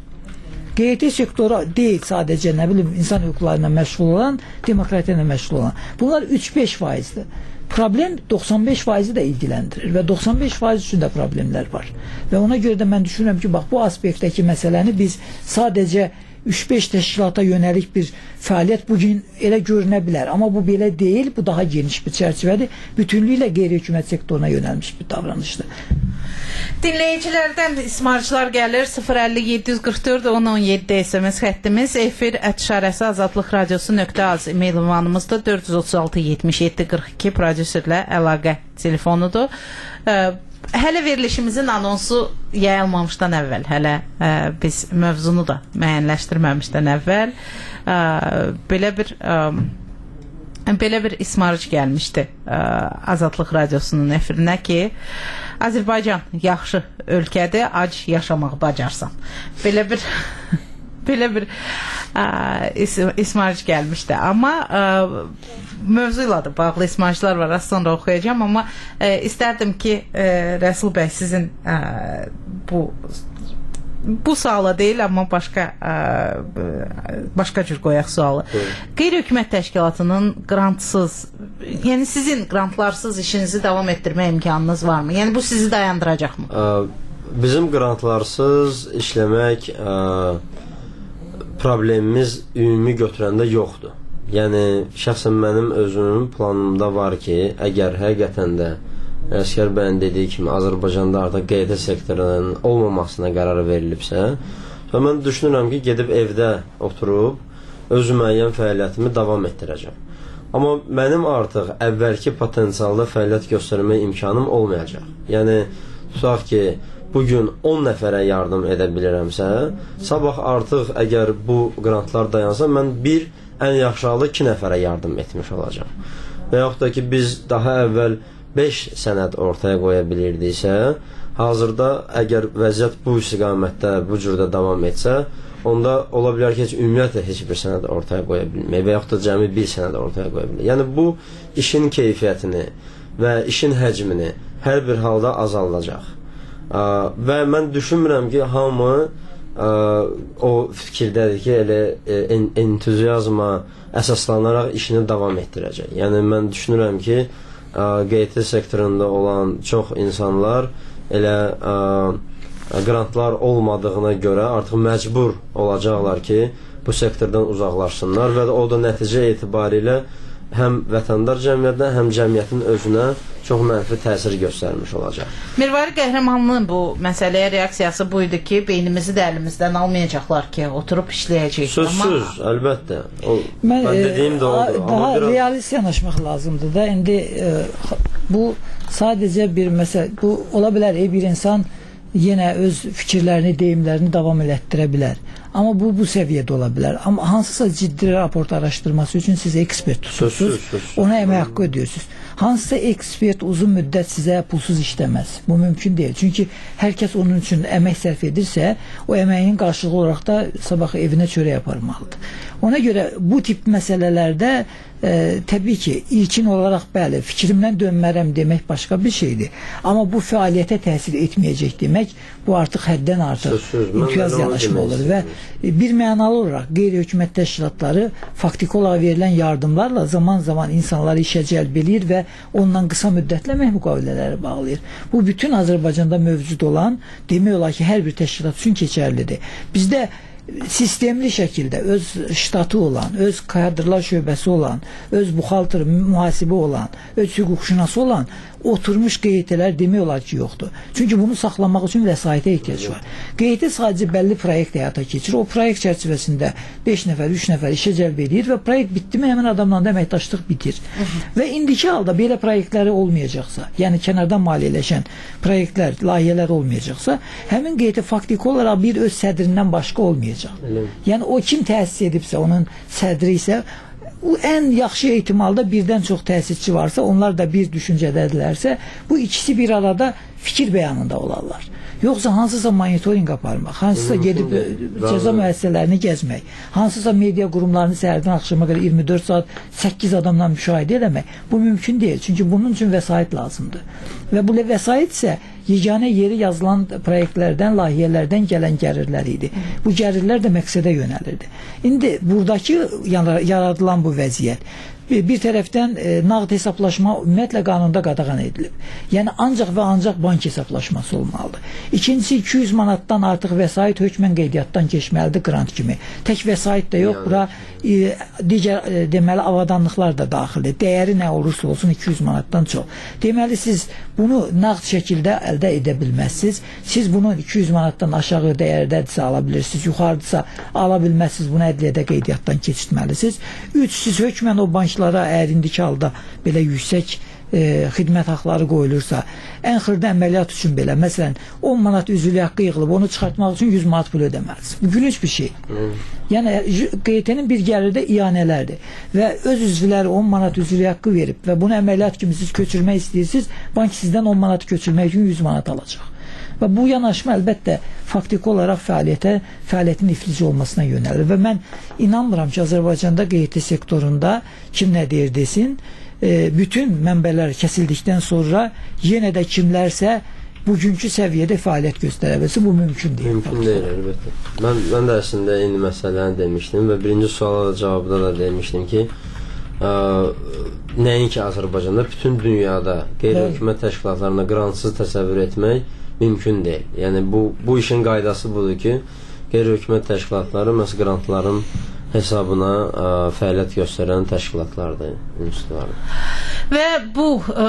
QT sektoru deyil sadəcə, nə bilim, insan hüquqlarına məşğul olan, demokratiya ilə məşğul olan. Bunlar 3-5%'dir. Problem 95%'i də ilgiləndirir və 95% üçün də problemlər var. Və ona görə də mən düşünürəm ki, bax, bu aspektdəki məsələni biz sadəcə 3-5 təşkilata yönəlik bir fəaliyyət bugün elə görünə bilər. Amma bu belə deyil, bu daha geniş bir çərçivədir. Bütünlüklə qeyri-hökumət sektoruna yönəlmiş bir davranışdır. Dinləyicilərdən ismarçılar gəlir. 050-744-1017 SMS xəttimiz, efir @şarəsi Azadlıq Radiosu.az e-mail ünvanımızdır. 436-77-42 prodüserlə əlaqə telefonudur. Hələ verilişimizin anonsu yayılmamışdan əvvəl, hələ biz mövzunu da müəyyənləşdirməmişdən əvvəl belə bir ismarıc gəlmişdi Azadlıq Radiosunun efirinə ki, Azərbaycan yaxşı ölkədir, ac yaşamaq bacarsan. Belə bir ismarıc gəlmişdi. Amma mövzu ilə də bağlı ismariclər var, az sonra oxuyacağım, amma istərdim ki, Rəsul bəy, sizin bu suala deyil, amma başqa cür qoyaq sualı. Qeyri-hökumət təşkilatının grantsız, yəni sizin grantlarsız işinizi davam etdirmə imkanınız varmı? Yəni bu sizi dayandıracaqmı? Bizim grantlarsız işləmək problemimiz ümumi götürəndə yoxdur. Yəni, şəxsən mənim özümün planımda var ki, əgər həqiqətən də Əskər bəyin dediyi kimi Azərbaycanda artıq QT sektorunun olmamasına qərar verilibsə, mən düşünürəm ki, gedib evdə oturub öz müəyyən fəaliyyətimi davam etdirəcəm. Amma mənim artıq əvvəlki potensialda fəaliyyət göstərmə imkanım olmayacaq. Yəni, tutaq ki, bugün 10 nəfərə yardım edə bilirəmsə, sabah artıq əgər bu qrantlar dayansa, mən ən yaxşı halda 2 nəfərə yardım etmiş olacaq. Və yaxud da ki, biz daha əvvəl 5 sənəd ortaya qoya bilirdiksə, hazırda əgər vəziyyət bu istiqamətdə, bu cürdə davam etsə, onda ola bilər ki, ümumiyyətlə heç bir sənəd ortaya qoya bilmək və yaxud da cəmi bir sənəd ortaya qoya bilmək. Yəni, bu işin keyfiyyətini və işin həcmini hər bir halda azaldacaq. Və mən düşünmürəm ki, hamı o fikirdədir ki, elə entuziazma əsaslanaraq işini davam etdirəcək. Yəni, mən düşünürəm ki, QT sektorunda olan çox insanlar elə qrantlar olmadığına görə artıq məcbur olacaqlar ki, bu sektordan uzaqlaşsınlar və o da nəticə etibarilə həm vətəndaş cəmiyyətinə, həm cəmiyyətin özünə çox mənfi təsir göstərmiş olacaq. Mirvari Qəhrəmanlının bu məsələyə reaksiyası buydu ki, beynimizi də əlimizdən almayacaqlar ki, oturub işləyəcəyik. Sözsüz, əlbəttə. Mən dediyim də oldu. Daha realist yanaşmaq lazımdır da. İndi bu sadəcə bir məsələ, bu ola bilər bir insan yenə öz fikirlərini, deyimlərini davam elətdirə bilər. Amma bu səviyyədə ola bilər. Amma hansısa ciddi raport araşdırması üçün siz ekspert tutursunuz, ona əmək haqqı ödüyorsunuz. Hansısa ekspert uzun müddət sizə pulsuz işləməz. Bu mümkün deyil. Çünki hər kəs onun üçün əmək sərf edirsə, o əməyin qarşılığı olaraq da sabah evinə çörək aparmalıdır. Ona görə bu tip məsələlərdə təbii ki, ilkin olaraq bəli, fikrimdən dönmərəm demək başqa bir şeydir. Amma bu fəaliyyətə təsir etməyəcək demək, bu artıq həddən artıq imtiyaz yanaşma olur və bir mənalı olaraq qeyri-hökumət təşkilatları faktiki olaraq verilən yardımlarla zaman-zaman insanları işə cəlb edir və ondan qısa müddətlə əmək müqavilələri bağlayır. Bu bütün Azərbaycanda mövcud olan, demək olar ki, hər bir təşkilat üçün keçərlidir. Bizdə sistemli şəkildə öz ştatı olan, öz kadrlar şöbəsi olan, öz buxaltır, mühasibə olan, öz hüquqşünası olan oturmuş QT-lər demək olar ki, yoxdur. Çünki bunu saxlamaq üçün vəsaitə ehtiyac var. QT sadəcə bəlli proyekt həyata keçirir. O proyekt çərçivəsində 5 nəfər, 3 nəfər işə cəlb edir və proyekt bitdi mi, həmin adamla da əməkdaşlıq bitir. Və indiki halda belə proyektləri olmayacaqsa, yəni kənardan maliyyələşən proyektlər, layihələr olmayacaqsa, həmin QT faktiki olaraq bir öz sədrindən başqa olmayacaq. Yəni o kim təsis edibsə, onun sədri isə bu ən yaxşı ehtimalda birdən çox təsisçi varsa, onlar da bir düşüncədədirlərsə, bu ikisi bir arada fikir bəyanında olarlar. Yoxsa hansısa monitoring aparmaq, hansısa gedib cəza müəssisələrini gəzmək, hansısa media qurumlarını səhərdən axşama qədər 24 saat 8 adamla müşahidə eləmək, bu mümkün deyil. Çünki bunun üçün vəsait lazımdır. Və bu vəsait isə yeganə yeri yazılan proyektlərdən, layihələrdən gələn gəlirlər idi. Bu gəlirlər də məqsədə yönəlirdi. İndi buradakı yaradılan bu vəziyyət bir tərəfdən nağd hesablaşma ümumiyyətlə qanunda qadağan edilib. Yəni ancaq və ancaq bank hesablaşması olmalıdır. İkincisi 200 manatdan artıq vəsait hökmən qeydiyyatdan keçməlidir qrant kimi. Tək vəsait də yox, bura digər deməli avadanlıqlar da daxildir. Dəyəri nə olursa olsun 200 manatdan çox. Deməli siz bunu nağd şəkildə əldə edə bilməzsiniz. Siz bunu 200 manatdan aşağı dəyərdədirsə ala bilirsiniz, yuxarıdırsa ala bilməzsiniz, bunu ədliyyədə qeydiyyatdan keçirtməlisiniz. 3. Siz hökmən o banklara əgər indiki halda belə yüksək xidmət haqları qoyulursa, ən xırda əməliyyat üçün belə, məsələn 10 manat üzvlük haqqı yığılıb, onu çıxartmaq üçün 100 manat pul ödəməlisiniz. Bu gülünç bir şey. Yəni QT-nin bir gəliri də iyanələrdir və öz üzvləri 10 manat üzvlük haqqı verib və bunu əməliyyat kimi siz köçürmək istəyirsiniz, bank sizdən 10 manat köçürmək üçün 100 manat alacaq. Və bu yanaşma əlbəttə faktiki olaraq fəaliyyətin iflic olmasına yönəlir və mən inanmıram ki, Azərbaycanda QT sektorunda kim nə deyir desin, bütün mənbələr kəsildikdən sonra yenə də kimlərsə bugünkü səviyyədə fəaliyyət göstərə bilsin, bu mümkün deyil. Mümkün deyil, əlbəttə. Mən də əslində eyni məsələni demişdim və birinci suala cavabda da demişdim ki, nəinki Azərbaycanda, bütün dünyada qeyri-hökumət təşkilatlarına grantsız təsəvvür etmək mümkün deyil. Yəni bu işin qaydası budur ki, qeyri-hökumət təşkilatları məhz grantların hesabına fəaliyyət göstərən təşkilatlardır, institutlardır. Və bu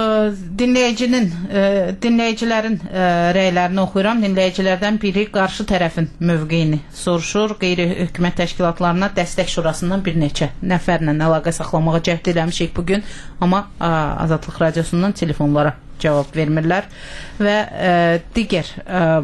dinləyicilərin rəylərini oxuyuram. Dinləyicilərdən biri qarşı tərəfin mövqeyini soruşur. Qeyri-hökumət təşkilatlarına dəstək şurasından bir neçə nəfərlə əlaqə saxlamağa cəhd eləmişik bugün, amma Azadlıq Radiosundan telefonlara cavab vermirlər və digər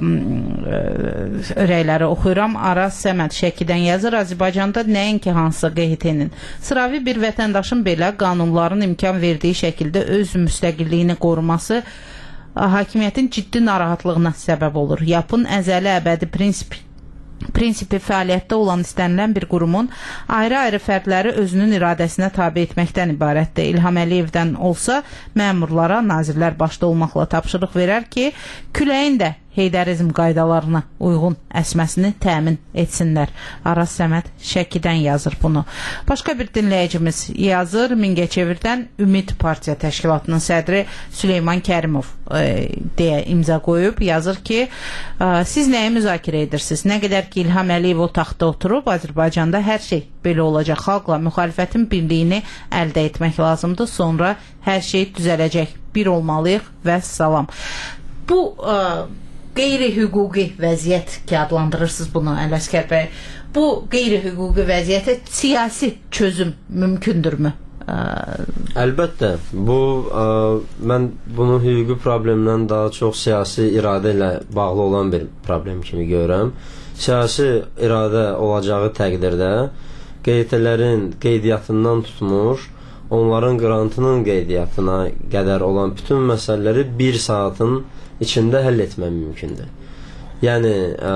ürəkləri oxuyuram. Araz Səməd Şəkidən yazır. Azərbaycanda nəinki hansısa QHT-nin sıravi bir vətəndaşın belə qanunların imkan verdiyi şəkildə öz müstəqilliyini qoruması hakimiyyətin ciddi narahatlığına səbəb olur. Yapın əzəli əbədi prinsipi fəaliyyətdə olan istənilən bir qurumun ayrı-ayrı fərdləri özünün iradəsinə tabi etməkdən ibarətdir. İlham Əliyevdən olsa məmurlara, nazirlər başda olmaqla tapşırıq verər ki, küləyin də heydərizm qaydalarına uyğun əsməsini təmin etsinlər. Araz Səməd Şəkidən yazır bunu. Başqa bir dinləyicimiz yazır. Mingəçevirdən Ümid Partiya Təşkilatının sədri Süleyman Kərimov deyə imza qoyub. Yazır ki, siz nəyi müzakirə edirsiniz? Nə qədər ki, İlham Əliyev o taxtda oturub, Azərbaycanda hər şey belə olacaq. Xalqla müxalifətin birliyini əldə etmək lazımdır. Sonra hər şey düzələcək. Bir olmalıyıq və salam. Bu qeyri-hüquqi vəziyyət ki, adlandırırsınız bunu, Ələsgər bəy. Bu qeyri-hüquqi vəziyyətə siyasi çözüm mümkündürmü? Əlbəttə, mən bunu hüquqi problemdən daha çox siyasi iradə ilə bağlı olan bir problem kimi görürəm. Siyasi iradə olacağı təqdirdə QHT-lərin qeydiyyatından tutmuş, onların qrantının qeydiyyatına qədər olan bütün məsələləri bir saatın içində həll etmək mümkündür. Yəni,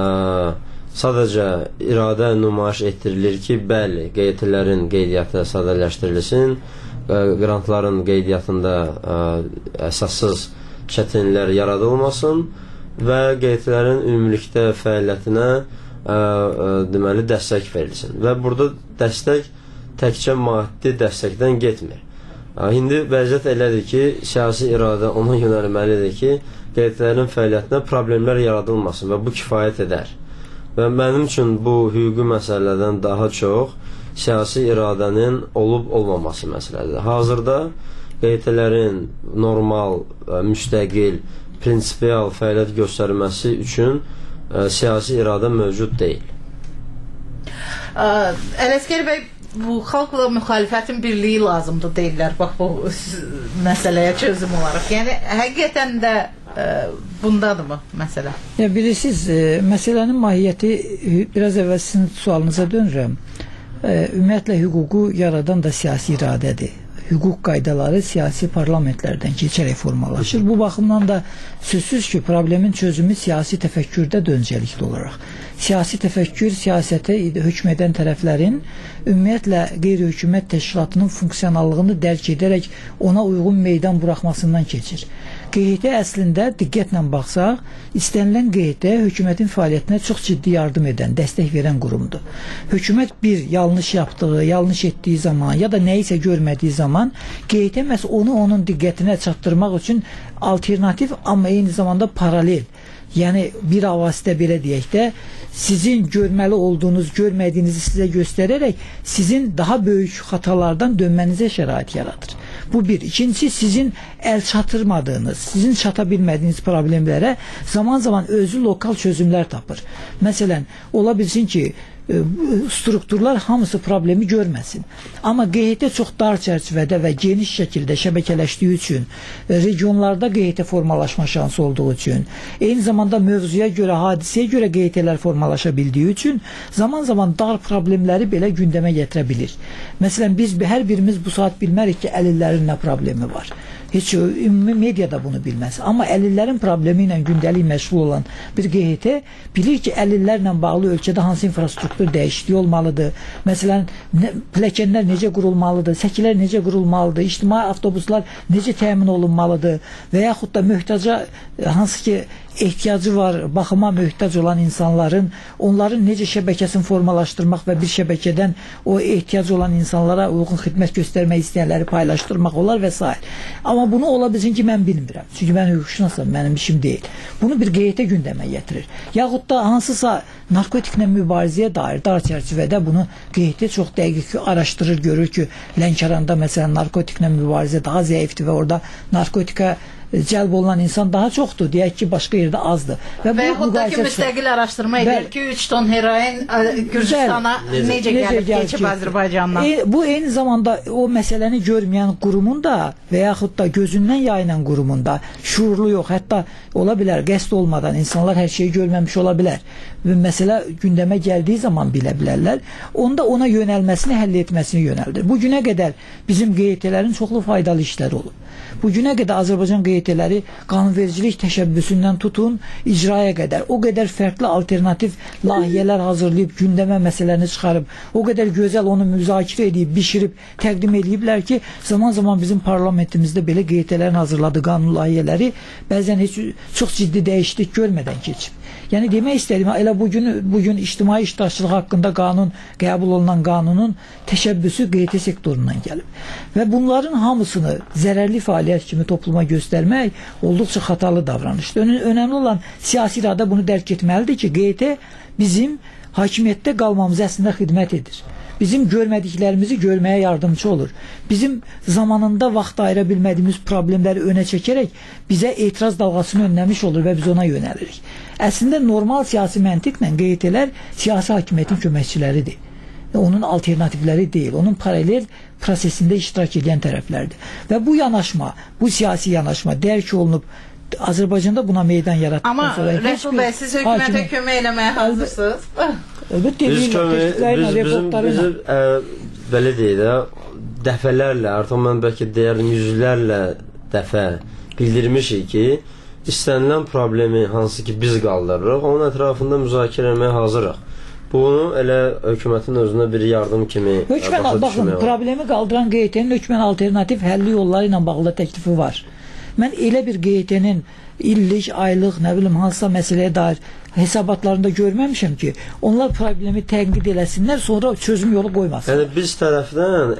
sadəcə iradə nümayiş etdirilir ki, bəli, QHT-lərin qeydiyyatı sadələşdirilsin, qrantların qeydiyyatında əsassız çətinliklər yaradılmasın və QHT-lərin ümumilikdə fəaliyyətinə deməli, dəstək verilsin. Və burada dəstək təkcə maddi dəstəkdən getmir. İndi vəziyyət elədir ki, siyasi iradə ona yönəlməlidir ki, QHT-lərin fəaliyyətinə problemlər yaradılmasın və bu kifayət edər. Və mənim üçün bu hüquqi məsələlərdən daha çox siyasi iradənin olub-olmaması məsələdir. Hazırda QHT-lərin normal, müstəqil, prinsipial fəaliyyət göstərməsi üçün siyasi iradə mövcud deyil. Ələsgər bəy, bu xalqla müxalifətin birliyi lazımdır deyirlər, bax bu məsələyə çözüm olaraq. Yəni, həqiqətən də bundadırmı məsələ? Bilirsiniz, məsələnin mahiyyəti, biraz əvvəl sizin sualınıza dönürəm. Ümumiyyətlə, hüququ yaradan da siyasi iradədir. Hüquq qaydaları siyasi parlamentlərdən keçərək formalaşır. Bu baxımdan da sözsüz ki, problemin çözümü siyasi təfəkkürdə döncəlikli olaraq. Siyasi təfəkkür, siyasətə hökm edən tərəflərin ümumiyyətlə qeyri-hökumət təşkilatının funksionallığını dərk edərək ona uyğun meydan buraxmasından keçir. QHT əslində diqqətlə baxsaq, istənilən QHT hökumətin fəaliyyətinə çox ciddi yardım edən, dəstək verən qurumdur. Hökumət bir yanlış yapdığı, yanlış etdiyi zaman ya da nəyisə görmədiyi zaman QHT məhz onu onun diqqətinə çatdırmaq üçün alternativ, amma eyni zamanda paralel, yəni bir avasitə belə deyək də, sizin görməli olduğunuz, görmədiyinizi sizə göstərərək sizin daha böyük xatalardan dönmənizə şərait yaradır. Bu bir. İkincisi, sizin əl çatırmadığınız, sizin çata bilmədiyiniz problemlərə zaman-zaman özü lokal çözümlər tapır. Məsələn, ola bilsin ki, strukturlar hamısı problemi görməsin. Amma QHT çox dar çərçivədə və geniş şəkildə şəbəkələşdiyi üçün, regionlarda QHT formalaşma şansı olduğu üçün, eyni zamanda mövzuya görə, hadisəyə görə QHT-lər formalaşa bildiyi üçün zaman-zaman dar problemləri belə gündəmə gətirə bilir. Məsələn, biz hər birimiz bu saat bilmərik ki, əlillərin nə problemi var. Heç ümumi media da bunu bilməz. Amma əlillərin problemi ilə gündəlik məşğul olan bir QHT bilir ki, əlillərlə bağlı ölkədə hansı infrastruktur dəyişikliyi olmalıdır. Məsələn, pilləkənlər necə qurulmalıdır, səkilər necə qurulmalıdır, ictimai avtobuslar necə təmin olunmalıdır və yaxud da möhtaca, hansı ki, ehtiyacı var, baxıma möhtac olan insanların, onların necə şəbəkəsini formalaşdırmaq və bir şəbəkədən o ehtiyac olan insanlara uyğun xidmət göstərmək istəyənləri paylaşdırmaq olar və s. Amma bunu ola bilsin ki, mən bilmirəm. Çünki mən hüquqşünasam, mənim işim deyil. Bunu bir QHT gündəmə gətirir. Yaxud da hansısa narkotiklə mübarizəyə dair dar çərçivədə bunu QHT çox dəqiq araşdırır, görür ki, Lənkəranda məsələn narkotiklə mübarizə daha zəifdir və orada narkotika cəlb olunan insan daha çoxdur, deyək ki, başqa yerdə azdır. Və yaxud da ki, müstəqil araşdırma edir ki, 3 ton heroin Gürcüstana necə gəlib keçib Azərbaycandan. Bu eyni zamanda o məsələni görməyən qurumun da və yaxud da gözündən yayınan qurumun da şuurlu yox, hətta ola bilər qəsd olmadan insanlar hər şeyi görməmiş ola bilər və məsələ gündəmə gəldiyi zaman bilə bilərlər. Onda ona yönəlməsini, həll etməsini yönəldir. Bu günə qədər bizim QYT-lərin çoxlu faydalı işləri olub. Bu günə qədər Azərbaycan QYT-ləri qanunvericilik təşəbbüsündən tutun icraya qədər o qədər fərqli alternativ layihələr hazırlayıb gündəmə məsələlərini çıxarıb, o qədər gözəl onu müzakirə edib, bişirib, təqdim ediblər ki, zaman-zaman bizim parlamentimizdə belə QYT-lərin hazırladığı qanun layihələri bəzən heç çox ciddi dəyişiklik görmədən keçib. Yəni demək istədim, elə bugün ictimai iştirakçılıq haqqında qanun, qəbul olunan qanunun təşəbbüsü QYT sektorundan gəlib. Və bunların hamısını zərərli fəaliyyət kimi topluma göstərmək olduqca xatalı davranışdır. Önəmli olan siyasi iradə bunu dərk etməlidir ki, QYT bizim hakimiyyətdə qalmamıza əslində xidmət edir. Bizim görmədiklərimizi görməyə yardımcı olur. Bizim zamanında vaxt ayıra bilmədiyimiz problemləri önə çəkərək bizə etiraz dalğasını önləmiş olur və biz ona yönəlirik. Əslində normal siyasi məntiqlə QYT-lər siyasi hakimiyyətin köməkçiləridir. Onun alternativləri deyil, onun paralel prosesində iştirak edən tərəflərdir. Və bu yanaşma, bu siyasi yanaşma dərk olunub Azərbaycanda buna meydan yaratdıqdan sonra... Amma Rəsul bəy, siz hökumətə kömək eləməyə hazırsınız? Bizim belə deyək də, dəfələrlə, artıq mən bəlkə deyərdim, yüzlərlə dəfə bildirmişik ki, istənilən problemi hansı ki biz qaldırırıq, onun ətrafında müzakirə etməyə hazırıq. Bunu elə hökumətin özünə bir yardım kimi başa düşmək olur. Problemi qaldıran QYT-nin hökmən alternativ həlli yolları ilə bağlı təklifi var. Mən elə bir QYT-nin illik, aylıq, nə bilim, hansısa məsələyə dair hesabatlarında görməmişəm ki, onlar problemi tənqid eləsinlər, sonra çözüm yolu qoymasınlar. Yəni biz tərəfdən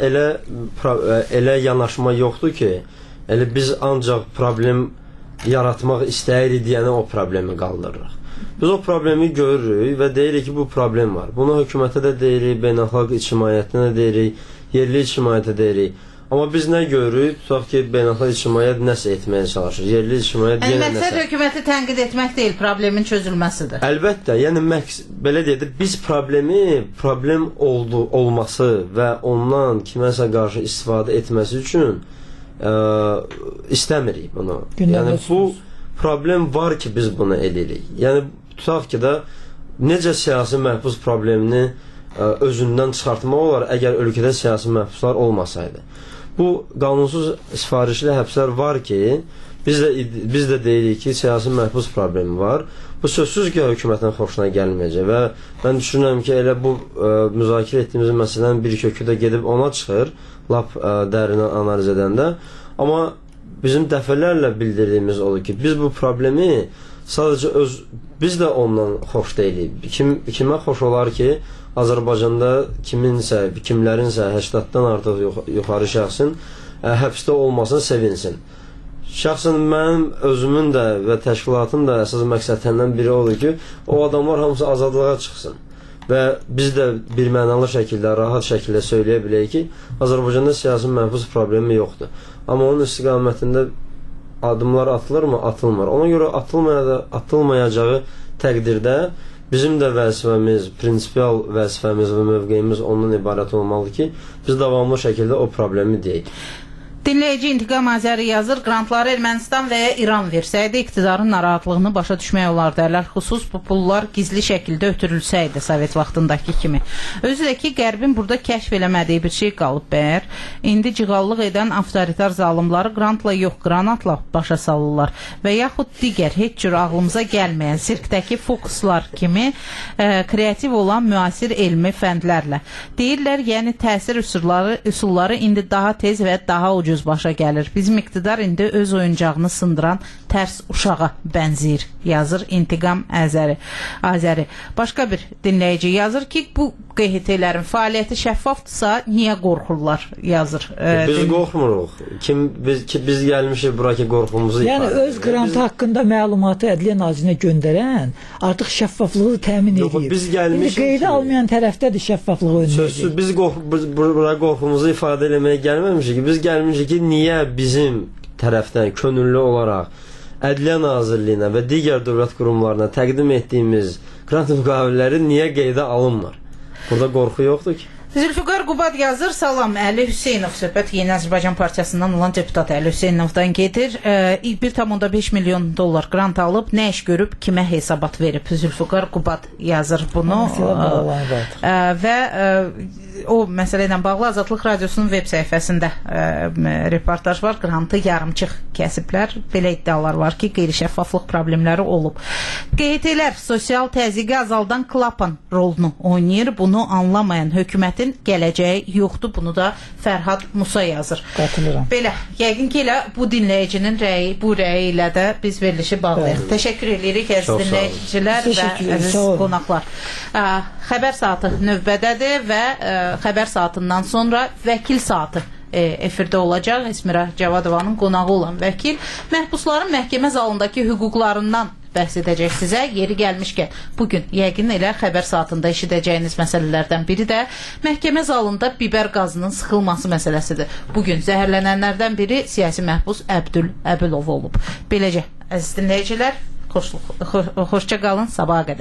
elə yanaşma yoxdur ki, elə biz ancaq problem yaratmaq istəyirik deyənə o problemi qaldırırıq. Biz o problemi görürük və deyirik ki, bu problem var. Bunu hökumətə də deyirik, beynəlxalq ictimaiyyətinə də deyirik, yerli ictimaiyyətə deyirik. Amma biz nə görürük? Tutaq ki, beynəlxalq ictimaiyyət nəsə etməyə çalışır. Yerli ictimaiyyət yenə nəsə. Məqsəd hökuməti tənqid etmək deyil, problemin çözülməsidir. Əlbəttə, yəni belə deyək, biz problem olması və ondan kiməsə qarşı istifadə etməsi üçün istəmirik bunu. Yəni bu problem var ki, biz bunu edirik. Yəni tutaq ki də necə siyasi məhbus problemini özündən çıxartmaq olar əgər ölkədə siyasi məhbuslar olmasaydı. Bu qanunsuz sifarişli həbslər var ki, biz də deyirik ki, siyasi məhbus problemi var. Bu sözsüz ki, hökumətin xoşuna gəlməyəcək və mən düşünürəm ki, elə bu müzakirə etdiyimiz məsələnin bir kökü də gedib ona çıxır, lap dərindən analiz edəndə. Amma bizim dəfələrlə bildirdiyimiz odur ki, biz bu problemi sadəcə biz də ondan xoş deyilik. Kimə xoş olar ki, Azərbaycanda kimlərinsə 80-dan artıq yuxarı şəxsin həbsdə olmasını sevinsin. Şəxsən mənim özümün də və təşkilatın da əsas məqsədlərindən biri odur ki, o adamlar hamısı azadlığa çıxsın. Və biz də bir mənalı şəkildə, rahat şəkildə söyləyə biləyik ki, Azərbaycanda siyasi məhbus problemi yoxdur. Amma onun istiqamətində adımlar atılırmı? Atılmır. Ona görə atılmayacağı təqdirdə bizim də vəzifəmiz, prinsipial vəzifəmiz və mövqeyimiz ondan ibarət olmalıdır ki, biz davamlı şəkildə o problemi deyik. Dinləyici İntiqam Azəri yazır, qrantları Ermənistan və ya İran versəydi, iqtidarın narahatlığını başa düşmək olar dərlər. Xüsus bu pullar gizli şəkildə ötürülsəydi Sovet vaxtındakı kimi. Özü də ki, Qərbin burada kəşf eləmədiyi bir şey qalıb bəyər. İndi cığallıq edən avtoritar zalımları qrantla yox, qranatla başa salırlar. Və yaxud digər heç cür ağlımıza gəlməyən sirkdəki fokuslar kimi kreativ olan müasir elmi fəndlərlə. Deyirlər, yəni təsir üsulları indi daha tez və daha ucuz başa gəlir. Bizim iqtidar indi öz oyuncağını sındıran tərs uşağa bənzəyir, yazır İntiqam Azəri. Başqa bir dinləyici yazır ki, bu QHT-lərin fəaliyyəti şəffafdırsa, niyə qorxurlar, yazır. Biz qorxmuruq. Biz gəlmişik bura ki, qorxumuzu ifadə edir. Yəni, öz qrantı haqqında məlumatı Ədliyyə Nazirinə göndərən artıq şəffaflığı təmin edir. Biz gəlmişik ki... Qeydə almayan tərəfdədir şəffaflığı önləyəcək. Sözsüz, biz bura qorxumuzu ifadə eləməyə gəlməmişik ki, biz gəlmişik ki, niyə bizim tərəfdən könüllü olaraq Ədliyyə Nazirliyinə və digər dövlət qurumlarına təqdim etdiyimiz qrant müqavilələri niyə qeydə alınmır? Burada qorxu yoxdur ki? Zülfüqar Qubad yazır, salam, Əli Hüseynov, söhbət Yeni Azərbaycan Partiyasından olan deputat Əli Hüseynovdan gedir. 1,5 milyon dollar qrant alıb, nə iş görüb, kimə hesabat verib? Zülfüqar Qubad yazır bunu. Və o məsələ ilə bağlı Azadlıq Radiosunun web səhifəsində reportaj var. Qrantı yarımçıq kəsiblər. Belə iddialar var ki, qeyri-şəffaflıq problemləri olub. QHT-lər sosial təzyiqi azaldan klapan rolunu oynayır. Bunu anlamayan hökumətin gələcəyi yoxdur. Bunu da Fərhad Musa yazır. Qatılıram. Belə, yəqin ki, elə bu dinləyicinin rəyi, bu rəyi ilə də biz verilişi bağlayaq. Təşəkkür edirik əziz dinləyicilər və əziz qonaqlar. Xəbər saatı növbədədir və xəbər saatından sonra vəkil saatı efirdə olacaq. Esmira Cavadovanın qonağı olan vəkil məhbusların məhkəmə zalındakı hüquqlarından bəhs edəcək sizə. Yeri gəlmişkən, bugün yəqin elə xəbər saatında eşidəcəyiniz məsələlərdən biri də məhkəmə zalında biber qazının sıxılması məsələsidir. Bugün zəhərlənənlərdən biri siyasi məhbus Əbdül Əbülov olub. Beləcə, əziz dinləyicilər, xoşça qalın, sabaha qədər.